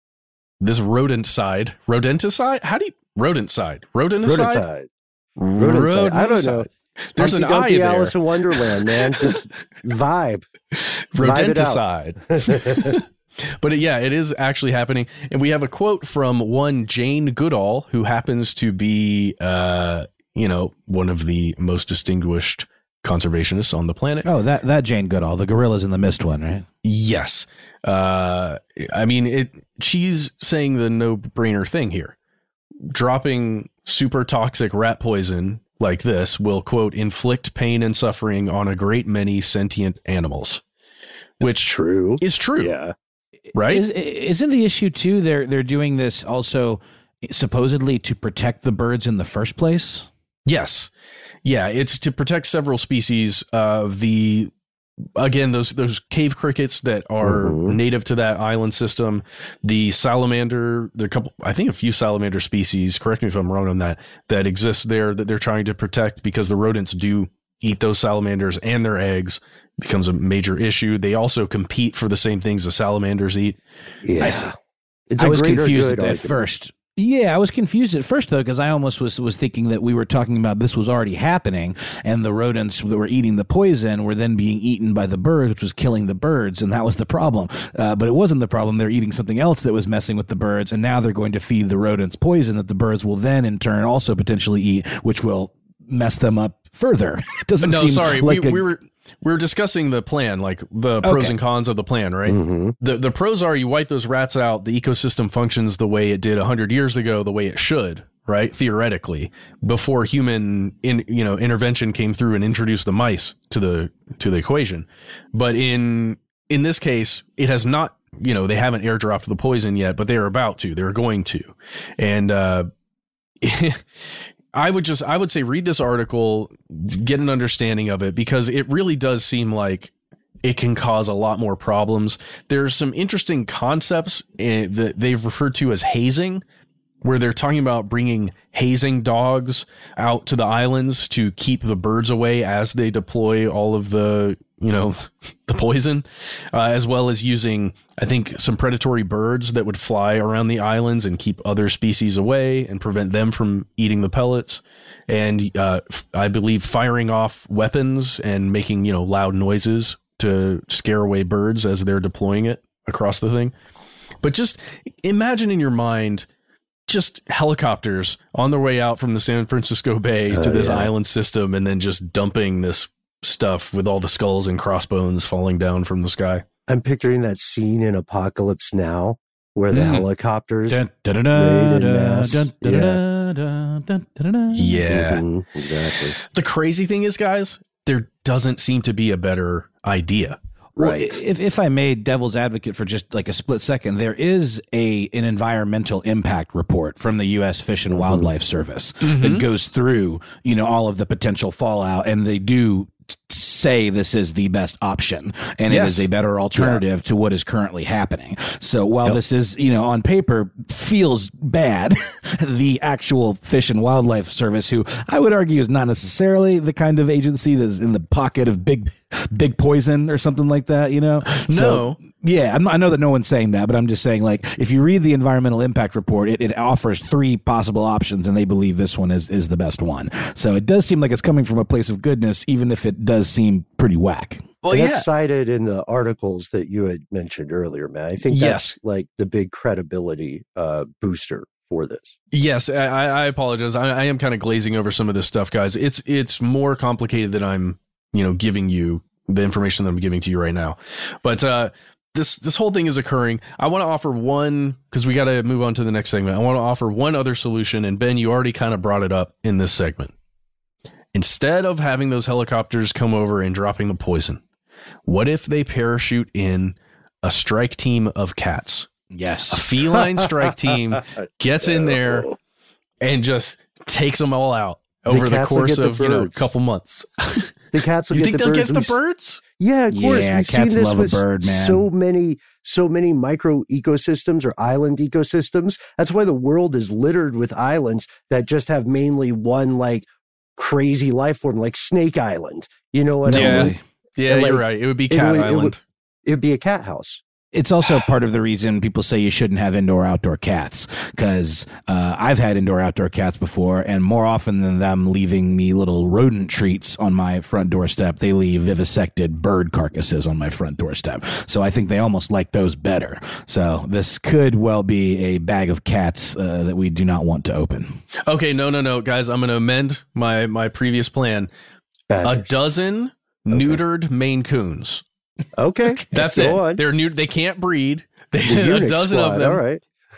[SPEAKER 2] this rodenticide. Rodenticide? How do you... Rodenticide. Rodenticide?
[SPEAKER 3] Rodenticide. Rodenticide. I don't know.
[SPEAKER 2] There's
[SPEAKER 3] Humpty
[SPEAKER 2] an I
[SPEAKER 3] Dumpty
[SPEAKER 2] there.
[SPEAKER 3] Alice in Wonderland, man. Just vibe.
[SPEAKER 2] Rodenticide.
[SPEAKER 3] Vibe it out.
[SPEAKER 2] But uh, yeah, it is actually happening. And we have a quote from one Jane Goodall, who happens to be, uh, you know, one of the most distinguished conservationists on the planet.
[SPEAKER 7] Oh, that, that Jane Goodall, the Gorillas in the Mist one, right?
[SPEAKER 2] Yes. Uh, I mean, it. She's saying the no-brainer thing here. Dropping super toxic rat poison like this will, quote, inflict pain and suffering on a great many sentient animals. Which
[SPEAKER 3] true.
[SPEAKER 2] is true.
[SPEAKER 3] Yeah.
[SPEAKER 2] Right?
[SPEAKER 7] Is, isn't the issue too? They're they're doing this also supposedly to protect the birds in the first place.
[SPEAKER 2] Yes, yeah, it's to protect several species of the. Again, those those cave crickets that are mm-hmm. native to that island system, the salamander, there are a couple, I think a few salamander species. Correct me if I'm wrong on that. That exist there that they're trying to protect because the rodents do eat those salamanders and their eggs. Becomes a major issue. They also compete for the same things the salamanders eat.
[SPEAKER 3] Yeah.
[SPEAKER 7] I, see.
[SPEAKER 3] It's
[SPEAKER 7] I was confused at,
[SPEAKER 3] argument.
[SPEAKER 7] at first. Yeah, I was confused at first, though, because I almost was, was thinking that we were talking about this was already happening, and the rodents that were eating the poison were then being eaten by the birds, which was killing the birds, and that was the problem. Uh, but it wasn't the problem. They're eating something else that was messing with the birds, and now they're going to feed the rodents poison that the birds will then, in turn, also potentially eat, which will mess them up further. It doesn't
[SPEAKER 2] no,
[SPEAKER 7] seem
[SPEAKER 2] sorry,
[SPEAKER 7] like
[SPEAKER 2] we,
[SPEAKER 7] a,
[SPEAKER 2] we were... We were discussing the plan, like the pros
[SPEAKER 7] Okay.
[SPEAKER 2] and cons of the plan, right?
[SPEAKER 3] Mm-hmm.
[SPEAKER 2] The the pros are you wipe those rats out, the ecosystem functions the way it did one hundred years ago, the way it should, right? Theoretically, before human in you know intervention came through and introduced the mice to the to the equation. But in in this case, it has not, you know, they haven't airdropped the poison yet, but they are about to. They're going to. And uh I would just, I would say read this article, get an understanding of it, because it really does seem like it can cause a lot more problems. There's some interesting concepts in, that they've referred to as hazing, where they're talking about bringing hazing dogs out to the islands to keep the birds away as they deploy all of the, you know, the poison, uh, as well as using, I think, some predatory birds that would fly around the islands and keep other species away and prevent them from eating the pellets. And uh, f- I believe firing off weapons and making, you know, loud noises to scare away birds as they're deploying it across the thing. But just imagine in your mind just helicopters on their way out from the San Francisco Bay to uh, this yeah. island system and then just dumping this stuff with all the skulls and crossbones falling down from the sky.
[SPEAKER 3] I'm picturing that scene in Apocalypse Now where the mm. helicopters
[SPEAKER 2] yeah. Yeah.
[SPEAKER 3] Mm-hmm. Exactly.
[SPEAKER 2] The crazy thing is, guys, there doesn't seem to be a better idea.
[SPEAKER 7] Right. Well, if if I made devil's advocate for just like a split second, there is a an environmental impact report from the U S Fish and mm-hmm. Wildlife Service mm-hmm. that goes through, you know, all of the potential fallout, and they do say this is the best option and yes. it is a better alternative yeah. to what is currently happening. So while yep. this is, you know, on paper feels bad, the actual Fish and Wildlife Service, who I would argue is not necessarily the kind of agency that's in the pocket of big, big poison or something like that, you know?
[SPEAKER 2] No.
[SPEAKER 7] So, yeah, I'm not, I know that no one's saying that, but I'm just saying, like, if you read the environmental impact report, it, it offers three possible options, and they believe this one is, is the best one. So it does seem like it's coming from a place of goodness, even if it does seem pretty whack.
[SPEAKER 3] Well, and yeah. that's cited in the articles that you had mentioned earlier, man. I think that's yes. like the big credibility uh, booster for this.
[SPEAKER 2] Yes, I, I apologize. I, I am kind of glazing over some of this stuff, guys. It's it's more complicated than I'm, you know, giving you the information that I'm giving to you right now. But uh, this this whole thing is occurring. I want to offer one, because we got to move on to the next segment. I want to offer one other solution, and Ben, you already kind of brought it up in this segment. Instead of having those helicopters come over and dropping the poison, what if they parachute in a strike team of cats?
[SPEAKER 7] Yes.
[SPEAKER 2] A feline strike team gets in there and just takes them all out over the, the course of, you know, a couple months.
[SPEAKER 3] The cats will
[SPEAKER 2] you
[SPEAKER 3] get
[SPEAKER 2] think
[SPEAKER 3] the
[SPEAKER 2] they'll
[SPEAKER 3] birds.
[SPEAKER 2] get the birds?
[SPEAKER 3] Yeah, of course.
[SPEAKER 7] Yeah,
[SPEAKER 3] We've
[SPEAKER 7] cats
[SPEAKER 3] seen this
[SPEAKER 7] love
[SPEAKER 3] with
[SPEAKER 7] a bird, man.
[SPEAKER 3] So many, so many micro ecosystems or island ecosystems. That's why the world is littered with islands that just have mainly one, like, crazy life form, like Snake Island. You know what
[SPEAKER 2] yeah.
[SPEAKER 3] I mean?
[SPEAKER 2] Yeah, like, you're right. It would be Cat
[SPEAKER 3] it would,
[SPEAKER 2] Island.
[SPEAKER 3] It would, it would be a cat house.
[SPEAKER 7] It's also part of the reason people say you shouldn't have indoor outdoor cats, because uh, I've had indoor outdoor cats before, and more often than them leaving me little rodent treats on my front doorstep, they leave vivisected bird carcasses on my front doorstep. So I think they almost like those better. So this could well be a bag of cats uh, that we do not want to open.
[SPEAKER 2] Okay, no, no, no, guys, I'm going to amend my my previous plan. Badgers. A dozen okay. neutered Maine Coons.
[SPEAKER 3] Okay,
[SPEAKER 2] that's it. On. They're new. They can't breed. They,
[SPEAKER 3] the
[SPEAKER 2] a dozen
[SPEAKER 3] squad.
[SPEAKER 2] of them.
[SPEAKER 3] All right.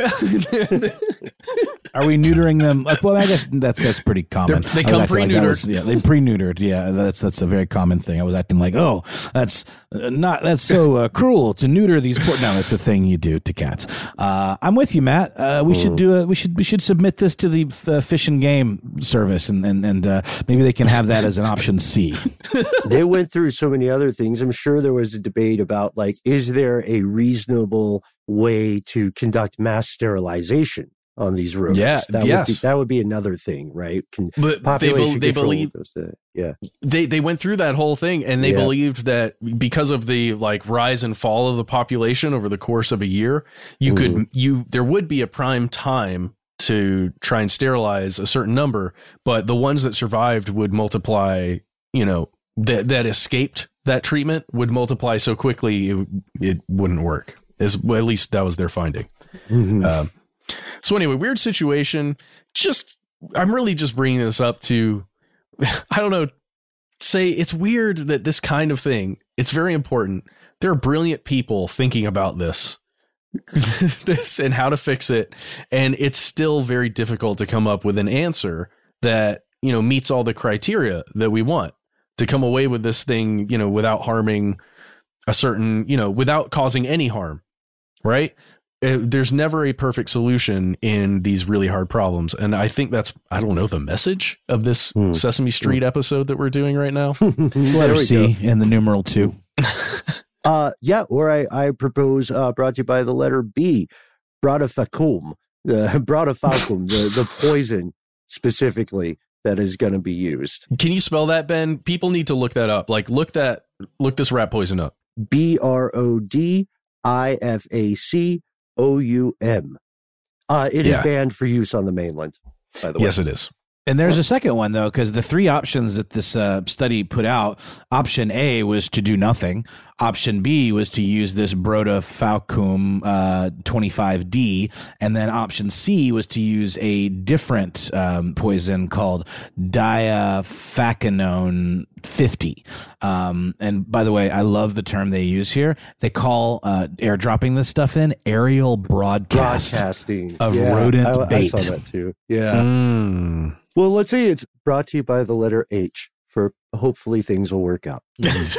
[SPEAKER 7] Are we neutering them? Like, well, I guess that's that's pretty common.
[SPEAKER 2] They're, they come pre-neutered.
[SPEAKER 7] Like was, yeah, they pre-neutered. Yeah, that's that's a very common thing. I was acting like, oh, that's uh, not that's so uh, cruel to neuter these. Poor, no, it's a thing you do to cats. Uh, I'm with you, Matt. Uh, we mm. should do a we should we should submit this to the uh, Fish and Game Service, and and and uh, maybe they can have that as an option C.
[SPEAKER 3] They went through so many other things. I'm sure there was a debate about, like, is there a reasonable way to conduct mass sterilization on these rodents?
[SPEAKER 2] Yeah,
[SPEAKER 3] that
[SPEAKER 2] yes.
[SPEAKER 3] would be, that would be another thing, right? Can,
[SPEAKER 2] but
[SPEAKER 3] population
[SPEAKER 2] they, be, they
[SPEAKER 3] control
[SPEAKER 2] believe
[SPEAKER 3] goes to, yeah.
[SPEAKER 2] They they went through that whole thing, and they yeah. believed that because of the like rise and fall of the population over the course of a year, you mm-hmm. could you there would be a prime time to try and sterilize a certain number, but the ones that survived would multiply. You know, that that escaped that treatment would multiply so quickly it, it wouldn't work. As well, at least that was their finding. Mm-hmm. Um, so anyway, weird situation. Just, I'm really just bringing this up to, I don't know, say it's weird that this kind of thing, it's very important. There are brilliant people thinking about this, this and how to fix it. And it's still very difficult to come up with an answer that, you know, meets all the criteria that we want to come away with this thing, you know, without harming a certain, you know, without causing any harm. Right? Uh, there's never a perfect solution in these really hard problems. And I think that's, I don't know, the message of this mm. Sesame Street mm. episode that we're doing right now.
[SPEAKER 7] Letter C in the numeral two.
[SPEAKER 3] uh, yeah, or I, I propose, uh, brought to you by the letter B, Bradifacum, the Bradifacum, the, the poison specifically that is going to be used.
[SPEAKER 2] Can you spell that, Ben? People need to look that up. Like, look that, look this rat poison up.
[SPEAKER 3] B R O D I F A C O U M. Uh, it yeah. is banned for use on the mainland, by the way.
[SPEAKER 2] Yes, it is.
[SPEAKER 7] And there's a second one, though, because the three options that this uh, study put out, option A was to do nothing. Option B was to use this Brodifacoum uh, twenty-five D. And then option C was to use a different um, poison called diafacanone fifty. Um, and by the way, I love the term they use here. They call uh, airdropping this stuff in aerial broadcast
[SPEAKER 3] broadcasting
[SPEAKER 7] of
[SPEAKER 3] yeah,
[SPEAKER 7] rodent
[SPEAKER 3] I,
[SPEAKER 7] bait.
[SPEAKER 3] I saw that too. Yeah.
[SPEAKER 2] Mm.
[SPEAKER 3] Well, let's say it's brought to you by the letter H for hopefully things will work out.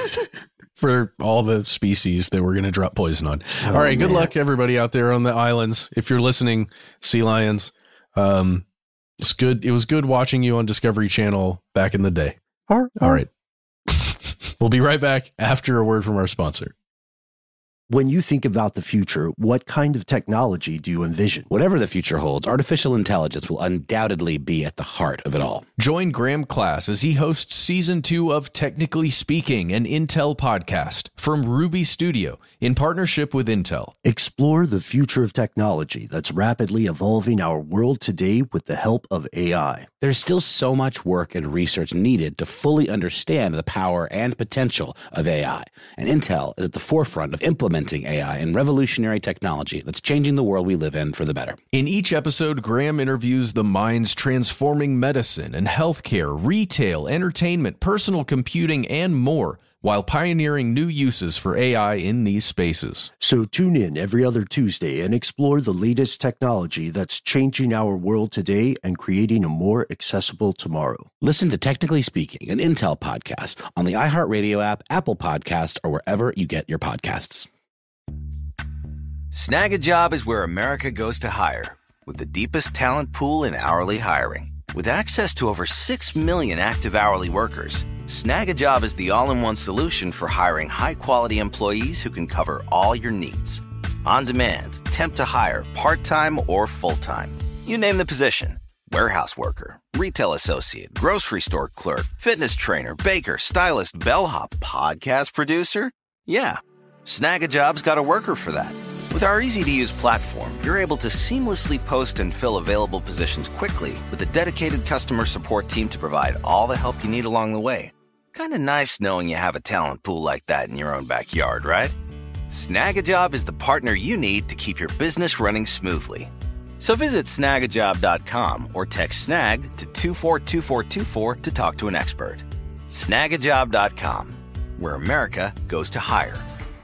[SPEAKER 2] For all the species that we're going to drop poison on. Oh, all right. Man. Good luck, everybody out there on the islands. If you're listening, sea lions, um, it's good. It was good watching you on Discovery Channel back in the day.
[SPEAKER 3] All
[SPEAKER 2] all right. We'll be right back after a word from our sponsor.
[SPEAKER 3] When you think about the future, what kind of technology do you envision?
[SPEAKER 1] Whatever the future holds, artificial intelligence will undoubtedly be at the heart of it all.
[SPEAKER 2] Join Graham Class as he hosts season two of Technically Speaking, an Intel podcast from Ruby Studio in partnership with Intel.
[SPEAKER 3] Explore the future of technology that's rapidly evolving our world today with the help of A I.
[SPEAKER 1] There's still so much work and research needed to fully understand the power and potential of A I, and Intel is at the forefront of implementing A I and revolutionary technology that's changing the world we live in for the better.
[SPEAKER 2] In each episode, Graham interviews the minds transforming medicine and healthcare, retail, entertainment, personal computing, and more, while pioneering new uses for A I in these spaces.
[SPEAKER 3] So tune in every other Tuesday and explore the latest technology that's changing our world today and creating a more accessible tomorrow.
[SPEAKER 1] Listen to Technically Speaking, an Intel podcast on the iHeartRadio app, Apple Podcast, or wherever you get your podcasts.
[SPEAKER 8] Snag a Job is where America goes to hire, with the deepest talent pool in hourly hiring. With access to over six million active hourly workers, Snag a Job is the all-in-one solution for hiring high-quality employees who can cover all your needs. On demand, temp to hire, part-time or full-time. You name the position. Warehouse worker, retail associate, grocery store clerk, fitness trainer, baker, stylist, bellhop, podcast producer. Yeah, Snag a Job's got a worker for that. With our easy-to-use platform, you're able to seamlessly post and fill available positions quickly with a dedicated customer support team to provide all the help you need along the way. Kind of nice knowing you have a talent pool like that in your own backyard, right? Snag a Job is the partner you need to keep your business running smoothly. So visit snag a job dot com or text snag to two four two four two four to talk to an expert. snag a job dot com, where America goes to hire.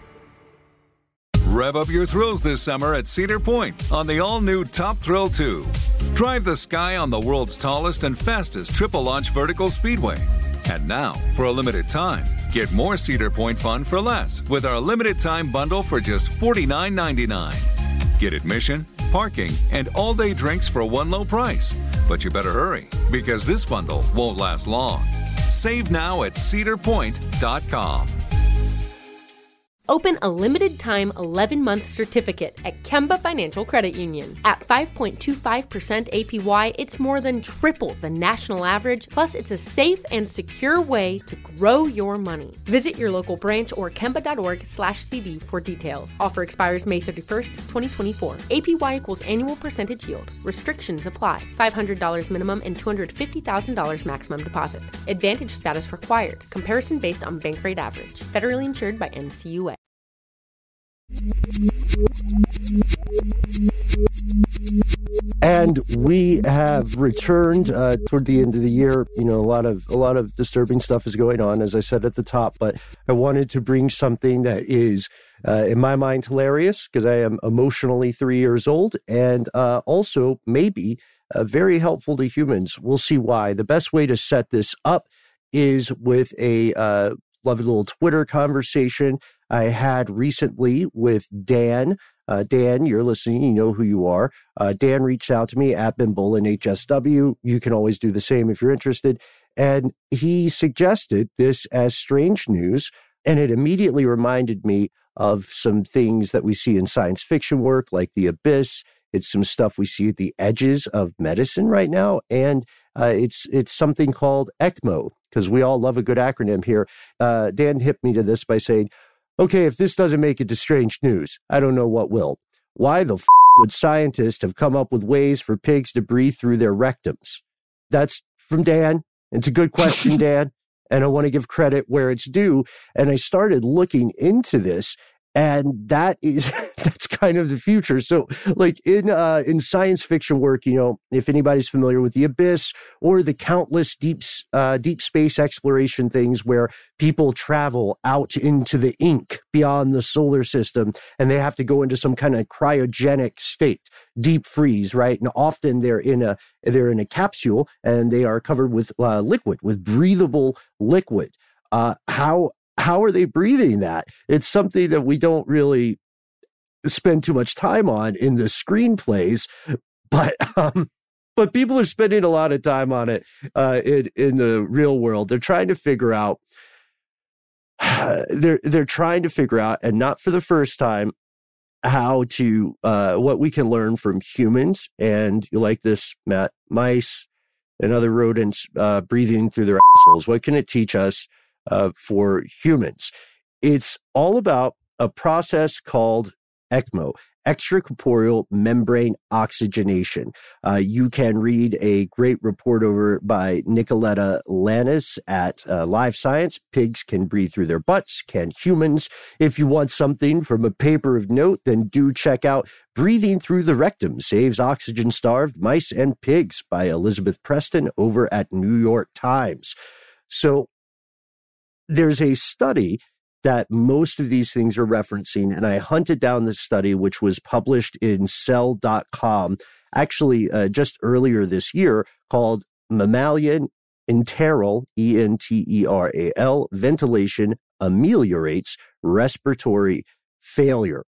[SPEAKER 6] Rev up your thrills this summer at Cedar Point on the all-new Top Thrill two. Drive the sky on the world's tallest and fastest triple-launch vertical speedway. And now, for a limited time, get more Cedar Point fun for less with our limited-time bundle for just forty-nine ninety-nine. Get admission, parking, and all-day drinks for one low price. But you better hurry, because this bundle won't last long. Save now at cedar point dot com.
[SPEAKER 9] Open a limited-time eleven-month certificate at Kemba Financial Credit Union. At five point two five percent A P Y, it's more than triple the national average, plus it's a safe and secure way to grow your money. Visit your local branch or kemba.org slash CD for details. Offer expires May thirty-first, twenty twenty-four. A P Y equals annual percentage yield. Restrictions apply. five hundred dollars minimum and two hundred fifty thousand dollars maximum deposit. Advantage status required. Comparison based on bank rate average. Federally insured by N C U A.
[SPEAKER 3] And we have returned uh, toward the end of the year. You know, a lot of a lot of disturbing stuff is going on, as I said at the top. But I wanted to bring something that is, uh, in my mind, hilarious because I am emotionally three years old, and uh, also maybe uh, very helpful to humans. We'll see why. The best way to set this up is with a uh, lovely little Twitter conversation I had recently with Dan. Uh, Dan, you're listening, you know who you are. Uh, Dan reached out to me at Ben Bolin H S W. You can always do the same if you're interested. And he suggested this as strange news, and it immediately reminded me of some things that we see in science fiction work, like The Abyss. It's some stuff we see at the edges of medicine right now. And Uh, it's it's something called ECMO, because we all love a good acronym here. Uh, Dan hit me to this by saying, okay, if this doesn't make it to strange news, I don't know what will. Why the f*** would scientists have come up with ways for pigs to breathe through their rectums? That's from Dan. It's a good question, Dan. And I want to give credit where it's due. And I started looking into this, and that is, that's kind of the future. So like in, uh, in science fiction work, you know, if anybody's familiar with The Abyss or the countless deep, uh, deep space exploration things where people travel out into the ink beyond the solar system and they have to go into some kind of cryogenic state, deep freeze, right? And often they're in a, they're in a capsule and they are covered with uh, liquid, with breathable liquid. Uh, how, How are they breathing that? It's something that we don't really spend too much time on in the screenplays, but um, but people are spending a lot of time on it uh, in in the real world. They're trying to figure out. They're they're trying to figure out, and not for the first time, how to uh, what we can learn from humans and you like this, Matt, mice and other rodents uh, breathing through their assholes. What can it teach us? Uh, for humans? It's all about a process called ECMO, extracorporeal membrane oxygenation. Uh, you can read a great report over by Nicoletta Lannis at uh, Live Science. Pigs can breathe through their butts. Can humans? If you want something from a paper of note, then do check out Breathing Through the Rectum Saves Oxygen-Starved Mice and Pigs by Elizabeth Preston over at New York Times. So there's a study that most of these things are referencing, and I hunted down this study, which was published in cell dot com, actually uh, just earlier this year, called Mammalian Enteral, E N T E R A L, Ventilation Ameliorates Respiratory Failure.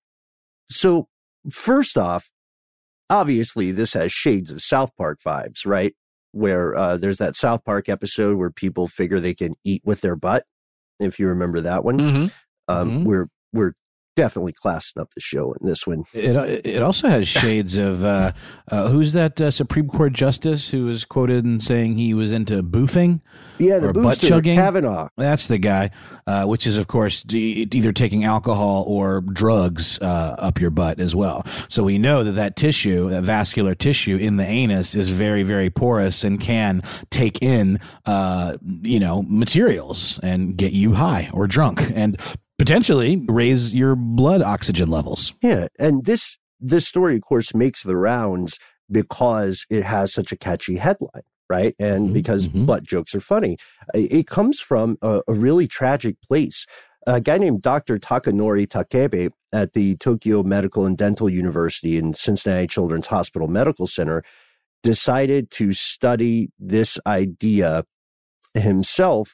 [SPEAKER 3] So first off, obviously this has shades of South Park vibes, right? Where uh, there's that South Park episode where people figure they can eat with their butt. If you remember that one, mm-hmm. Um, mm-hmm. we're we're definitely classing up the show in this one.
[SPEAKER 7] It it also has shades of uh, uh, who's that uh, Supreme Court justice who was quoted in saying he was into boofing?
[SPEAKER 3] Yeah, the
[SPEAKER 7] or
[SPEAKER 3] booster,
[SPEAKER 7] butt chugging.
[SPEAKER 3] Kavanaugh.
[SPEAKER 7] That's the guy, uh, which is of course d- either taking alcohol or drugs uh, up your butt as well. So we know that that tissue, that vascular tissue in the anus, is very very porous and can take in uh, you know materials and get you high or drunk and potentially raise your blood oxygen levels.
[SPEAKER 3] Yeah, and this this story, of course, makes the rounds because it has such a catchy headline, right? And mm-hmm, because mm-hmm. butt jokes are funny. It comes from a, a really tragic place. A guy named Doctor Takanori Takebe at the Tokyo Medical and Dental University and Cincinnati Children's Hospital Medical Center decided to study this idea himself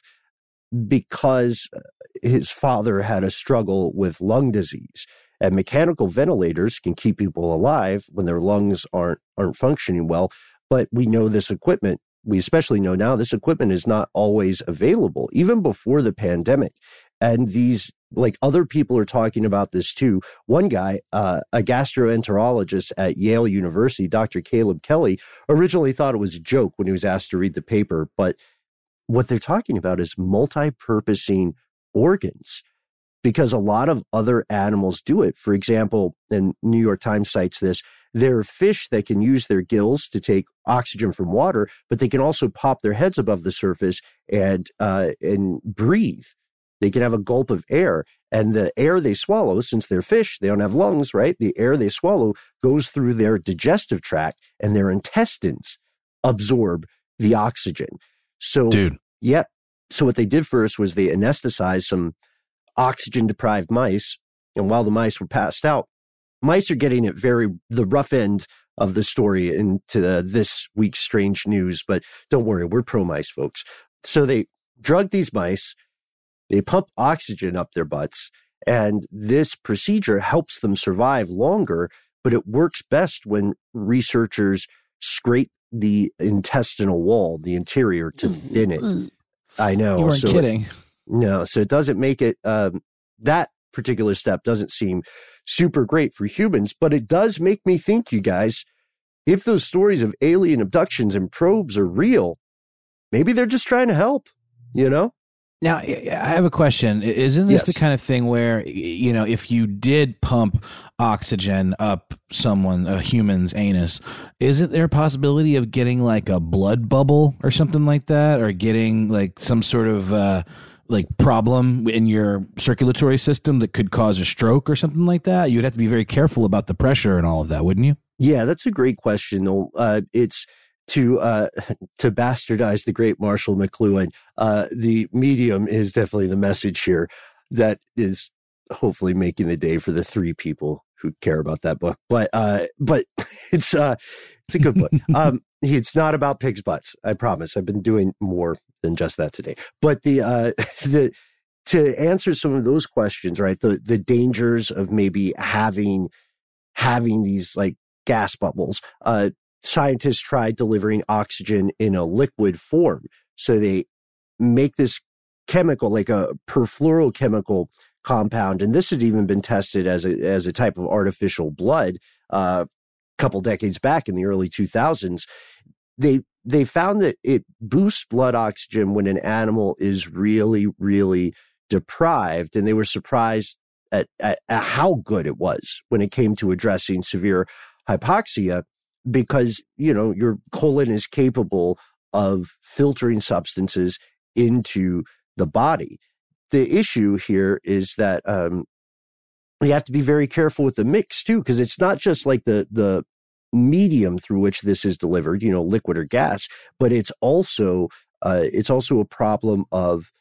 [SPEAKER 3] because his father had a struggle with lung disease, and mechanical ventilators can keep people alive when their lungs aren't aren't functioning well. But we know this equipment, we especially know now, this equipment is not always available, even before the pandemic. And these, like other people are talking about this too. One guy, uh, a gastroenterologist at Yale University, Doctor Caleb Kelly, originally thought it was a joke when he was asked to read the paper, but what they're talking about is multi-purposing organs, because a lot of other animals do it. For example, and New York Times cites this, there are fish that can use their gills to take oxygen from water, but they can also pop their heads above the surface and uh, and breathe. They can have a gulp of air, and the air they swallow, since they're fish, they don't have lungs, right? The air they swallow goes through their digestive tract, and their intestines absorb the oxygen. So,
[SPEAKER 2] Dude.
[SPEAKER 3] yeah. So what they did first was they anesthetized some oxygen-deprived mice, and while the mice were passed out, mice are getting it very, the rough end of the story into the, this week's strange news, but don't worry, we're pro-mice, folks. So they drug these mice, they pump oxygen up their butts, and this procedure helps them survive longer, but it works best when researchers scrape the intestinal wall, the interior, to thin it. I know.
[SPEAKER 7] You weren't
[SPEAKER 3] so
[SPEAKER 7] kidding.
[SPEAKER 3] It, no, so it doesn't make it, um, that particular step doesn't seem super great for humans, but it does make me think, you guys, if those stories of alien abductions and probes are real, maybe they're just trying to help, you know?
[SPEAKER 7] Now, I have a question. Isn't this
[SPEAKER 3] Yes.
[SPEAKER 7] the kind of thing where, you know, if you did pump oxygen up someone, a human's anus, isn't there a possibility of getting like a blood bubble or something like that, or getting like some sort of uh, like problem in your circulatory system that could cause a stroke or something like that? You'd have to be very careful about the pressure and all of that, wouldn't you?
[SPEAKER 3] Yeah, that's a great question, though. Uh, it's to uh, to bastardize the great Marshall McLuhan. Uh, the medium is definitely the message here that is hopefully making the day for the three people who care about that book. But uh, but it's uh, it's a good book. Um, it's not about pigs' butts. I promise. I've been doing more than just that today. But the uh, the to answer some of those questions, right? The the dangers of maybe having having these like gas bubbles. Uh, Scientists tried delivering oxygen in a liquid form. So they make this chemical, like a perfluorochemical compound. And this had even been tested as a, as a type of artificial blood uh, a couple decades back in the early two thousands. They, they found that it boosts blood oxygen when an animal is really, really deprived. And they were surprised at, at, at how good it was when it came to addressing severe hypoxia, because, you know, your colon is capable of filtering substances into the body. The issue here is that um, you have to be very careful with the mix, too, because it's not just like the the medium through which this is delivered, you know, liquid or gas, but it's also uh, it's also a problem of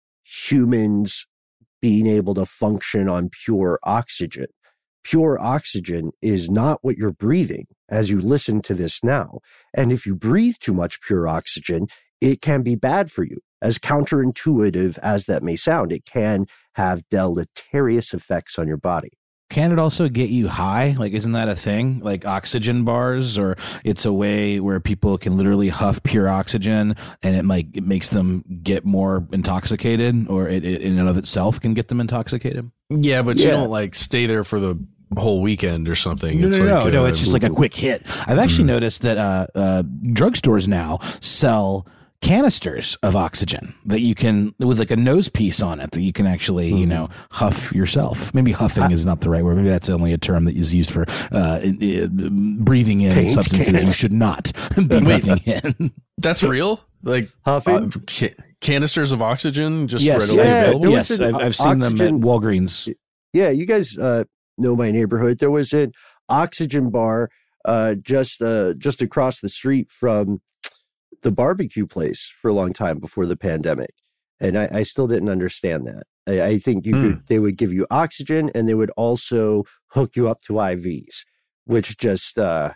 [SPEAKER 3] humans being able to function on pure oxygen. Pure oxygen is not what you're breathing as you listen to this now. And if you breathe too much pure oxygen, it can be bad for you. As counterintuitive as that may sound, it can have deleterious effects on your body.
[SPEAKER 7] Can it also get you high? Like, isn't that a thing? Like oxygen bars, or it's a way where people can literally huff pure oxygen and it might, it makes them get more intoxicated, or it, it in and of itself can get them intoxicated?
[SPEAKER 2] Yeah, but
[SPEAKER 3] Yeah.
[SPEAKER 2] you don't like stay there for the whole weekend or something.
[SPEAKER 7] No,
[SPEAKER 2] it's
[SPEAKER 7] no,
[SPEAKER 2] like,
[SPEAKER 7] no, no.
[SPEAKER 2] uh,
[SPEAKER 7] It's just like a quick hit. I've actually noticed that uh, uh, drugstores now sell canisters of oxygen that you can, with like a nose piece on it, that you can actually, you know, huff yourself. Maybe huffing is not the right word. Maybe that's only a term that is used for uh, uh, breathing in
[SPEAKER 3] Paint
[SPEAKER 7] substances
[SPEAKER 3] can.
[SPEAKER 7] you should not be breathing in.
[SPEAKER 2] That's real? Like
[SPEAKER 3] Huffing?
[SPEAKER 2] uh, ca- canisters of oxygen just
[SPEAKER 7] Yes,
[SPEAKER 2] readily
[SPEAKER 3] yeah,
[SPEAKER 2] available?
[SPEAKER 3] there was
[SPEAKER 7] yes,
[SPEAKER 3] an
[SPEAKER 7] I've, I've seen them at
[SPEAKER 3] oxygen-
[SPEAKER 7] Walgreens.
[SPEAKER 3] Yeah, you guys uh, know my neighborhood. There was an oxygen bar uh, just uh, just across the street from the barbecue place for a long time before the pandemic. And I, I still didn't understand that. I, I think you
[SPEAKER 2] Hmm.
[SPEAKER 3] could, they would give you oxygen and they would also hook you up to I Vs, which just uh,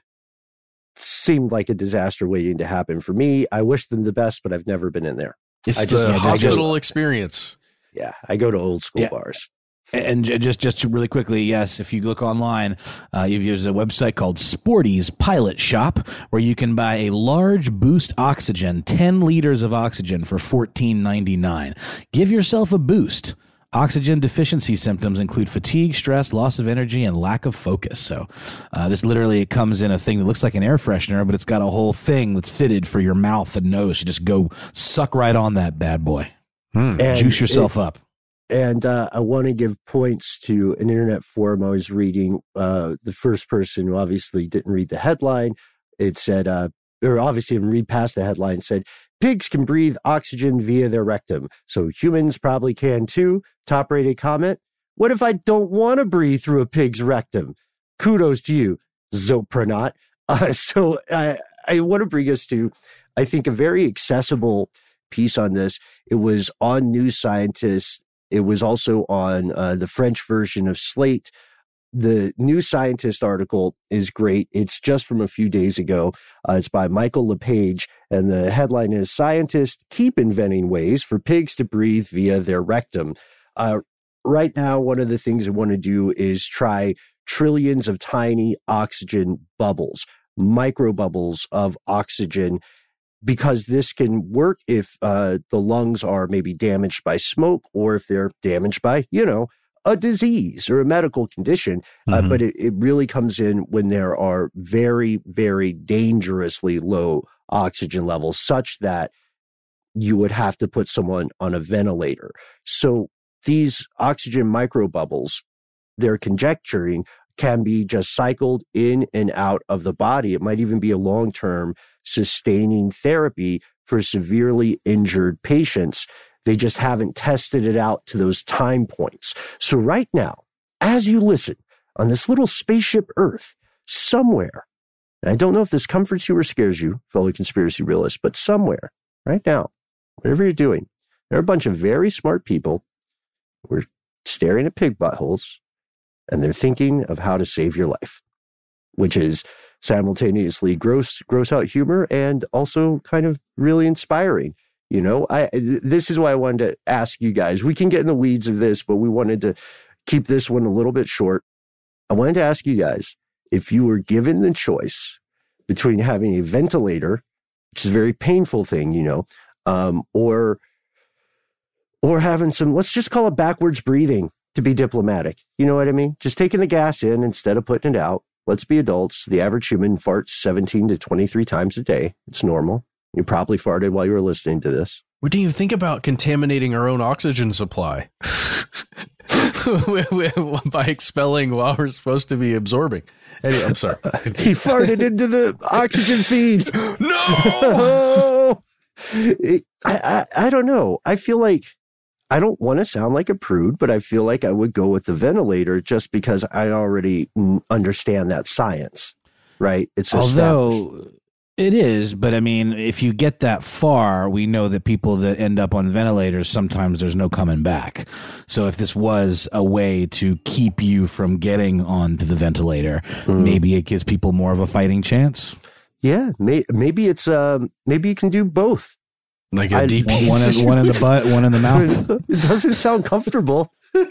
[SPEAKER 3] seemed like a disaster waiting to happen for me. I wish them the best, but I've never been in there.
[SPEAKER 2] It's
[SPEAKER 3] I
[SPEAKER 2] the
[SPEAKER 3] just- I go-
[SPEAKER 2] hospital experience.
[SPEAKER 3] Yeah, I go to old school
[SPEAKER 7] Yeah.
[SPEAKER 3] bars.
[SPEAKER 7] And j- just just really quickly, yes, if you look online, uh, there's a website called Sporty's Pilot Shop where you can buy a large Boost Oxygen, ten liters of oxygen for fourteen ninety-nine. Give yourself a boost. Oxygen deficiency symptoms include fatigue, stress, loss of energy, and lack of focus. So uh, this literally it comes in a thing that looks like an air freshener, but it's got a whole thing that's fitted for your mouth and nose. You just go suck right on that bad boy.
[SPEAKER 2] Hmm.
[SPEAKER 3] And
[SPEAKER 7] Juice yourself
[SPEAKER 3] it-
[SPEAKER 7] up.
[SPEAKER 3] And uh, I want to give points to an internet forum I was reading. Uh, the first person who obviously didn't read the headline, it said, uh, or obviously didn't read past the headline, said, pigs can breathe oxygen via their rectum, so humans probably can too. Top rated comment, what if I don't want to breathe through a pig's rectum? Kudos to you, Zopronaut. Uh, so I, I want to bring us to, I think, a very accessible piece on this. It was on New Scientist. It was also on uh, the French version of Slate. The New Scientist article is great. It's just from a few days ago. Uh, it's by Michael LePage, and the headline is Scientists Keep Inventing Ways for Pigs to Breathe Via Their Rectum. Uh, right now, one of the things I want to do is try trillions of tiny oxygen bubbles, micro bubbles of oxygen, because this can work if uh, the lungs are maybe damaged by smoke or if they're damaged by, you know, a disease or a medical condition.
[SPEAKER 2] Mm-hmm.
[SPEAKER 3] Uh, but it, it really comes in when there are very, very dangerously low oxygen levels, such that you would have to put someone on a ventilator. So these oxygen microbubbles, they're conjecturing, can be just cycled in and out of the body. It might even be a long-term sustaining therapy for severely injured patients. They just haven't tested it out to those time points. So right now, as you listen on this little spaceship Earth, somewhere, and I don't know if this comforts you or scares you, fellow conspiracy realists, but somewhere, right now, whatever you're doing, there are a bunch of very smart people who are staring at pig buttholes, and they're thinking of how to save your life, which is simultaneously gross, gross out humor and also kind of really inspiring. You know, I, this is why I wanted to ask you guys. We can get in the weeds of this, but we wanted to keep this one a little bit short. I wanted to ask you guys, if you were given the choice between having a ventilator, which is a very painful thing, you know, um, or, or having some, let's just call it backwards breathing, to be diplomatic. You know what I mean? Just taking the gas in instead of putting it out. Let's be adults. The average human farts seventeen to twenty-three times a day. It's normal. You probably farted while you were listening to this.
[SPEAKER 2] We didn't even think about contaminating our own oxygen supply by expelling while we're supposed to be absorbing. Anyway, I'm sorry.
[SPEAKER 3] He farted into the oxygen feed.
[SPEAKER 2] No!
[SPEAKER 3] I, I, I don't know. I feel like I don't want to sound like a prude, but I feel like I would go with the ventilator just because I already understand that science, right? It's
[SPEAKER 7] although it is, but I mean, if you get that far, we know that people that end up on ventilators, sometimes there's no coming back. So if this was a way to keep you from getting onto the ventilator, mm. maybe it gives people more of a fighting chance.
[SPEAKER 3] Yeah, may, maybe it's um, maybe you can do both.
[SPEAKER 2] Like a deep
[SPEAKER 7] one, one, in, one in the butt, one in the mouth.
[SPEAKER 3] It doesn't sound comfortable.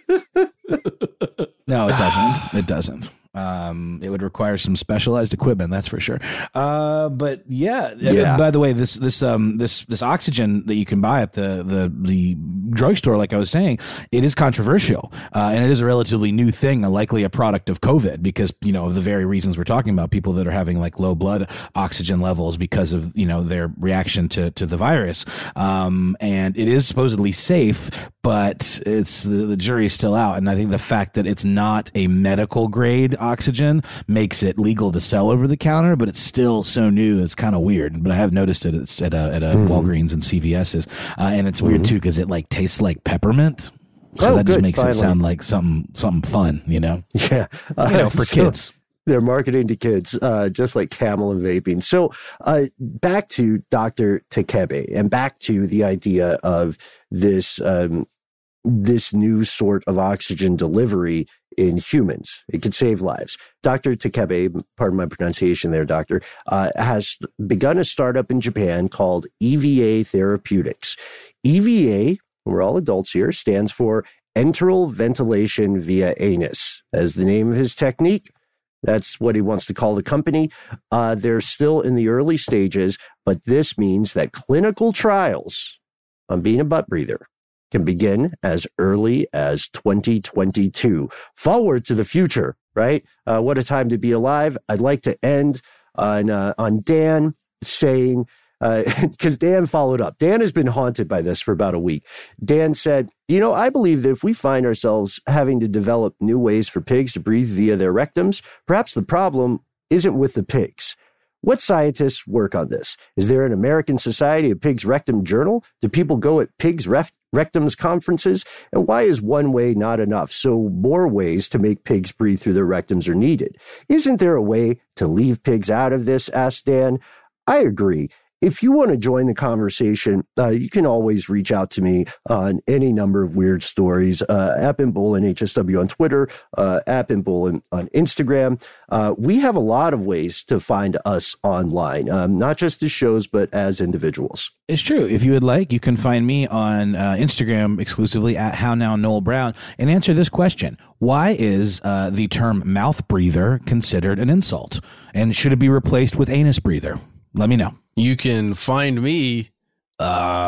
[SPEAKER 7] No, it doesn't. It doesn't. Um, it would require some specialized equipment, that's for sure. Uh, but yeah,
[SPEAKER 3] yeah.
[SPEAKER 7] By the way, this this um this this oxygen that you can buy at the the the drugstore, like I was saying, it is controversial, uh, and it is a relatively new thing, likely a product of COVID, because you know of the very reasons we're talking about, people that are having like low blood oxygen levels because of you know their reaction to to the virus. Um, and it is supposedly safe, but it's the, the jury's still out, and I think the fact that it's not a medical grade oxygen makes it legal to sell over the counter, but it's still so new. It's kind of weird, but I have noticed it it's at a, at a mm-hmm. Walgreens and C V S's. Uh, and it's weird mm-hmm. too, cause it like tastes like peppermint. So
[SPEAKER 3] oh,
[SPEAKER 7] that
[SPEAKER 3] good,
[SPEAKER 7] just makes
[SPEAKER 3] finally.
[SPEAKER 7] it sound like something, something fun, you know?
[SPEAKER 3] Yeah.
[SPEAKER 7] Uh, you know, for
[SPEAKER 3] so
[SPEAKER 7] kids.
[SPEAKER 3] They're marketing to kids, uh, just like Camel and vaping. So, uh, back to Doctor Takebe and back to the idea of this, um, this new sort of oxygen delivery in humans. It could save lives. Doctor Takebe, pardon my pronunciation there, doctor, uh, has begun a startup in Japan called E V A Therapeutics. E V A, we're all adults here, stands for enteral ventilation via anus. As the name of his technique, that's what he wants to call the company. Uh, they're still in the early stages, but this means that clinical trials on being a butt breather can begin as early as twenty twenty-two. Forward to the future, right? Uh, what a time to be alive. I'd like to end on, uh, on Dan saying, because uh, Dan followed up. Dan has been haunted by this for about a week. Dan said, you know, I believe that if we find ourselves having to develop new ways for pigs to breathe via their rectums, perhaps the problem isn't with the pigs. What scientists work on this? Is there an American Society of Pigs Rectum Journal? Do people go at pigs ref- rectums conferences? And why is one way not enough? So more ways to make pigs breathe through their rectums are needed. Isn't there a way to leave pigs out of this? Asked Dan. I agree. If you want to join the conversation, uh, you can always reach out to me on any number of weird stories. Uh, at Ben Bowlin H S W on Twitter, uh, at Ben Bowlin on Instagram. Uh, we have a lot of ways to find us online, um, not just as shows, but as individuals.
[SPEAKER 7] It's true. If you would like, you can find me on uh, Instagram exclusively at How Now Noel Brown and answer this question. Why is uh, the term mouth breather considered an insult? And should it be replaced with anus breather? Let me know.
[SPEAKER 2] You can find me uh,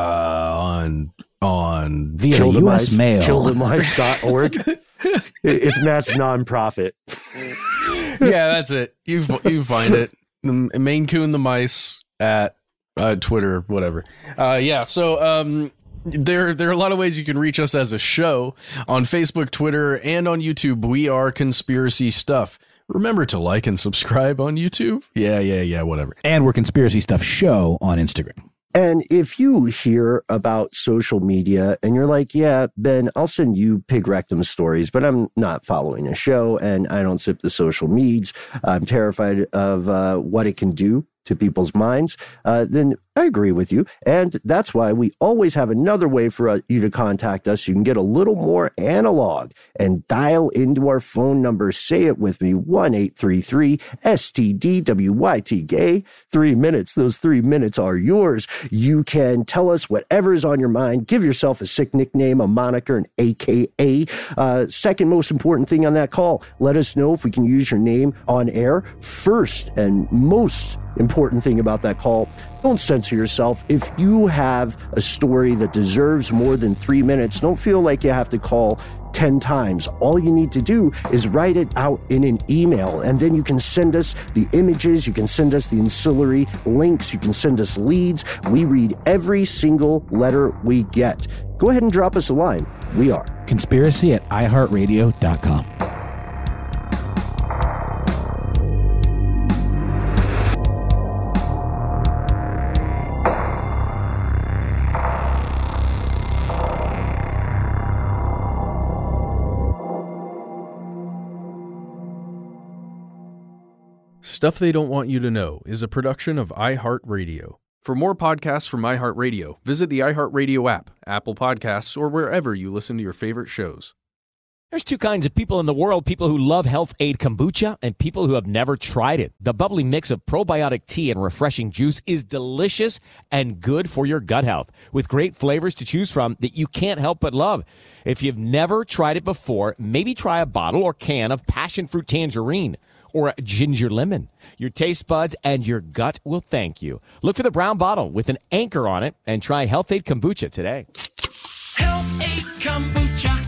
[SPEAKER 2] on on
[SPEAKER 7] via Kill U S
[SPEAKER 3] mice,
[SPEAKER 7] mail.
[SPEAKER 3] kill the mice dot org. It's Matt's nonprofit.
[SPEAKER 2] Yeah, that's it. You you find it. The Maine Coon the Mice at uh, Twitter, whatever. Uh, yeah, so um, there, there are a lot of ways you can reach us as a show on Facebook, Twitter, and on YouTube. We are Conspiracy Stuff. Remember to like and subscribe on YouTube. Yeah, yeah, yeah, whatever.
[SPEAKER 7] And we're Conspiracy Stuff Show on Instagram.
[SPEAKER 3] And if you hear about social media and you're like, yeah, Ben, I'll send you pig rectum stories, but I'm not following a show and I don't sip the social meds, I'm terrified of uh, what it can do to people's minds, uh, then I agree with you. And that's why we always have another way for uh, you to contact us. You can get a little more analog and dial into our phone number. Say it with me, one eight three three S T D W Y T gay. Three minutes. Those three minutes are yours. You can tell us whatever is on your mind. Give yourself a sick nickname, a moniker, an A K A. Uh, second most important thing on that call, let us know if we can use your name on air. First and most important thing about that call, don't censor yourself. If you have a story that deserves more than three minutes, don't feel like you have to call ten times. All you need to do is write it out in an email, and then you can send us the images, you can send us the ancillary links, you can send us leads. We read every single letter we get. Go ahead and drop us a line. We are
[SPEAKER 7] Conspiracy at i heart radio dot com.
[SPEAKER 2] Stuff They Don't Want You to Know is a production of iHeartRadio. For more podcasts from iHeartRadio, visit the iHeartRadio app, Apple Podcasts, or wherever you listen to your favorite shows.
[SPEAKER 10] There's two kinds of people in the world, people who love Health Aid Kombucha and people who have never tried it. The bubbly mix of probiotic tea and refreshing juice is delicious and good for your gut health, with great flavors to choose from that you can't help but love. If you've never tried it before, maybe try a bottle or can of passion fruit tangerine or a ginger lemon. Your taste buds and your gut will thank you. Look for the brown bottle with an anchor on it and try Health Aid Kombucha today.
[SPEAKER 11] Health Aid Kombucha.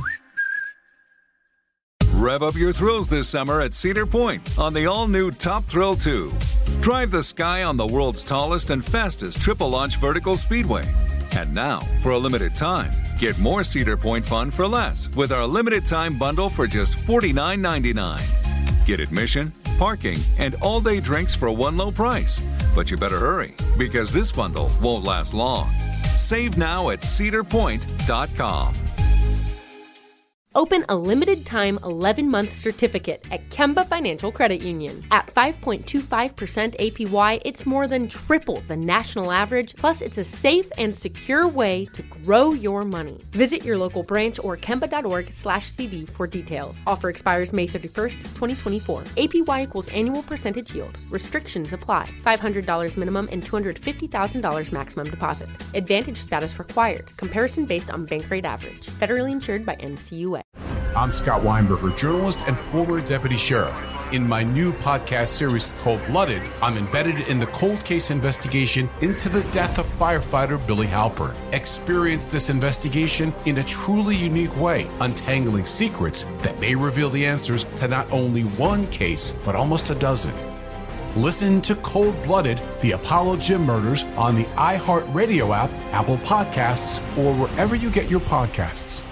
[SPEAKER 6] Rev up your thrills this summer at Cedar Point on the all-new Top Thrill two. Drive the sky on the world's tallest and fastest triple-launch vertical speedway. And now, for a limited time, get more Cedar Point fun for less with our limited-time bundle for just forty-nine ninety-nine. Get admission, parking, and all-day drinks for one low price. But you better hurry, because this bundle won't last long. Save now at cedar point dot com.
[SPEAKER 9] Open a limited-time eleven-month certificate at Kemba Financial Credit Union. At five point two five percent A P Y, it's more than triple the national average, plus it's a safe and secure way to grow your money. Visit your local branch or kemba.org slash CD for details. Offer expires May thirty-first, twenty twenty-four. A P Y equals annual percentage yield. Restrictions apply. five hundred dollars minimum and two hundred fifty thousand dollars maximum deposit. Advantage status required. Comparison based on bank rate average. Federally insured by N C U A.
[SPEAKER 12] I'm Scott Weinberger, journalist and former deputy sheriff. In my new podcast series, Cold Blooded, I'm embedded in the cold case investigation into the death of firefighter Billy Halpern. Experience this investigation in a truly unique way, untangling secrets that may reveal the answers to not only one case, but almost a dozen. Listen to Cold Blooded, the Apollo Gym Murders on the iHeartRadio app, Apple Podcasts, or wherever you get your podcasts.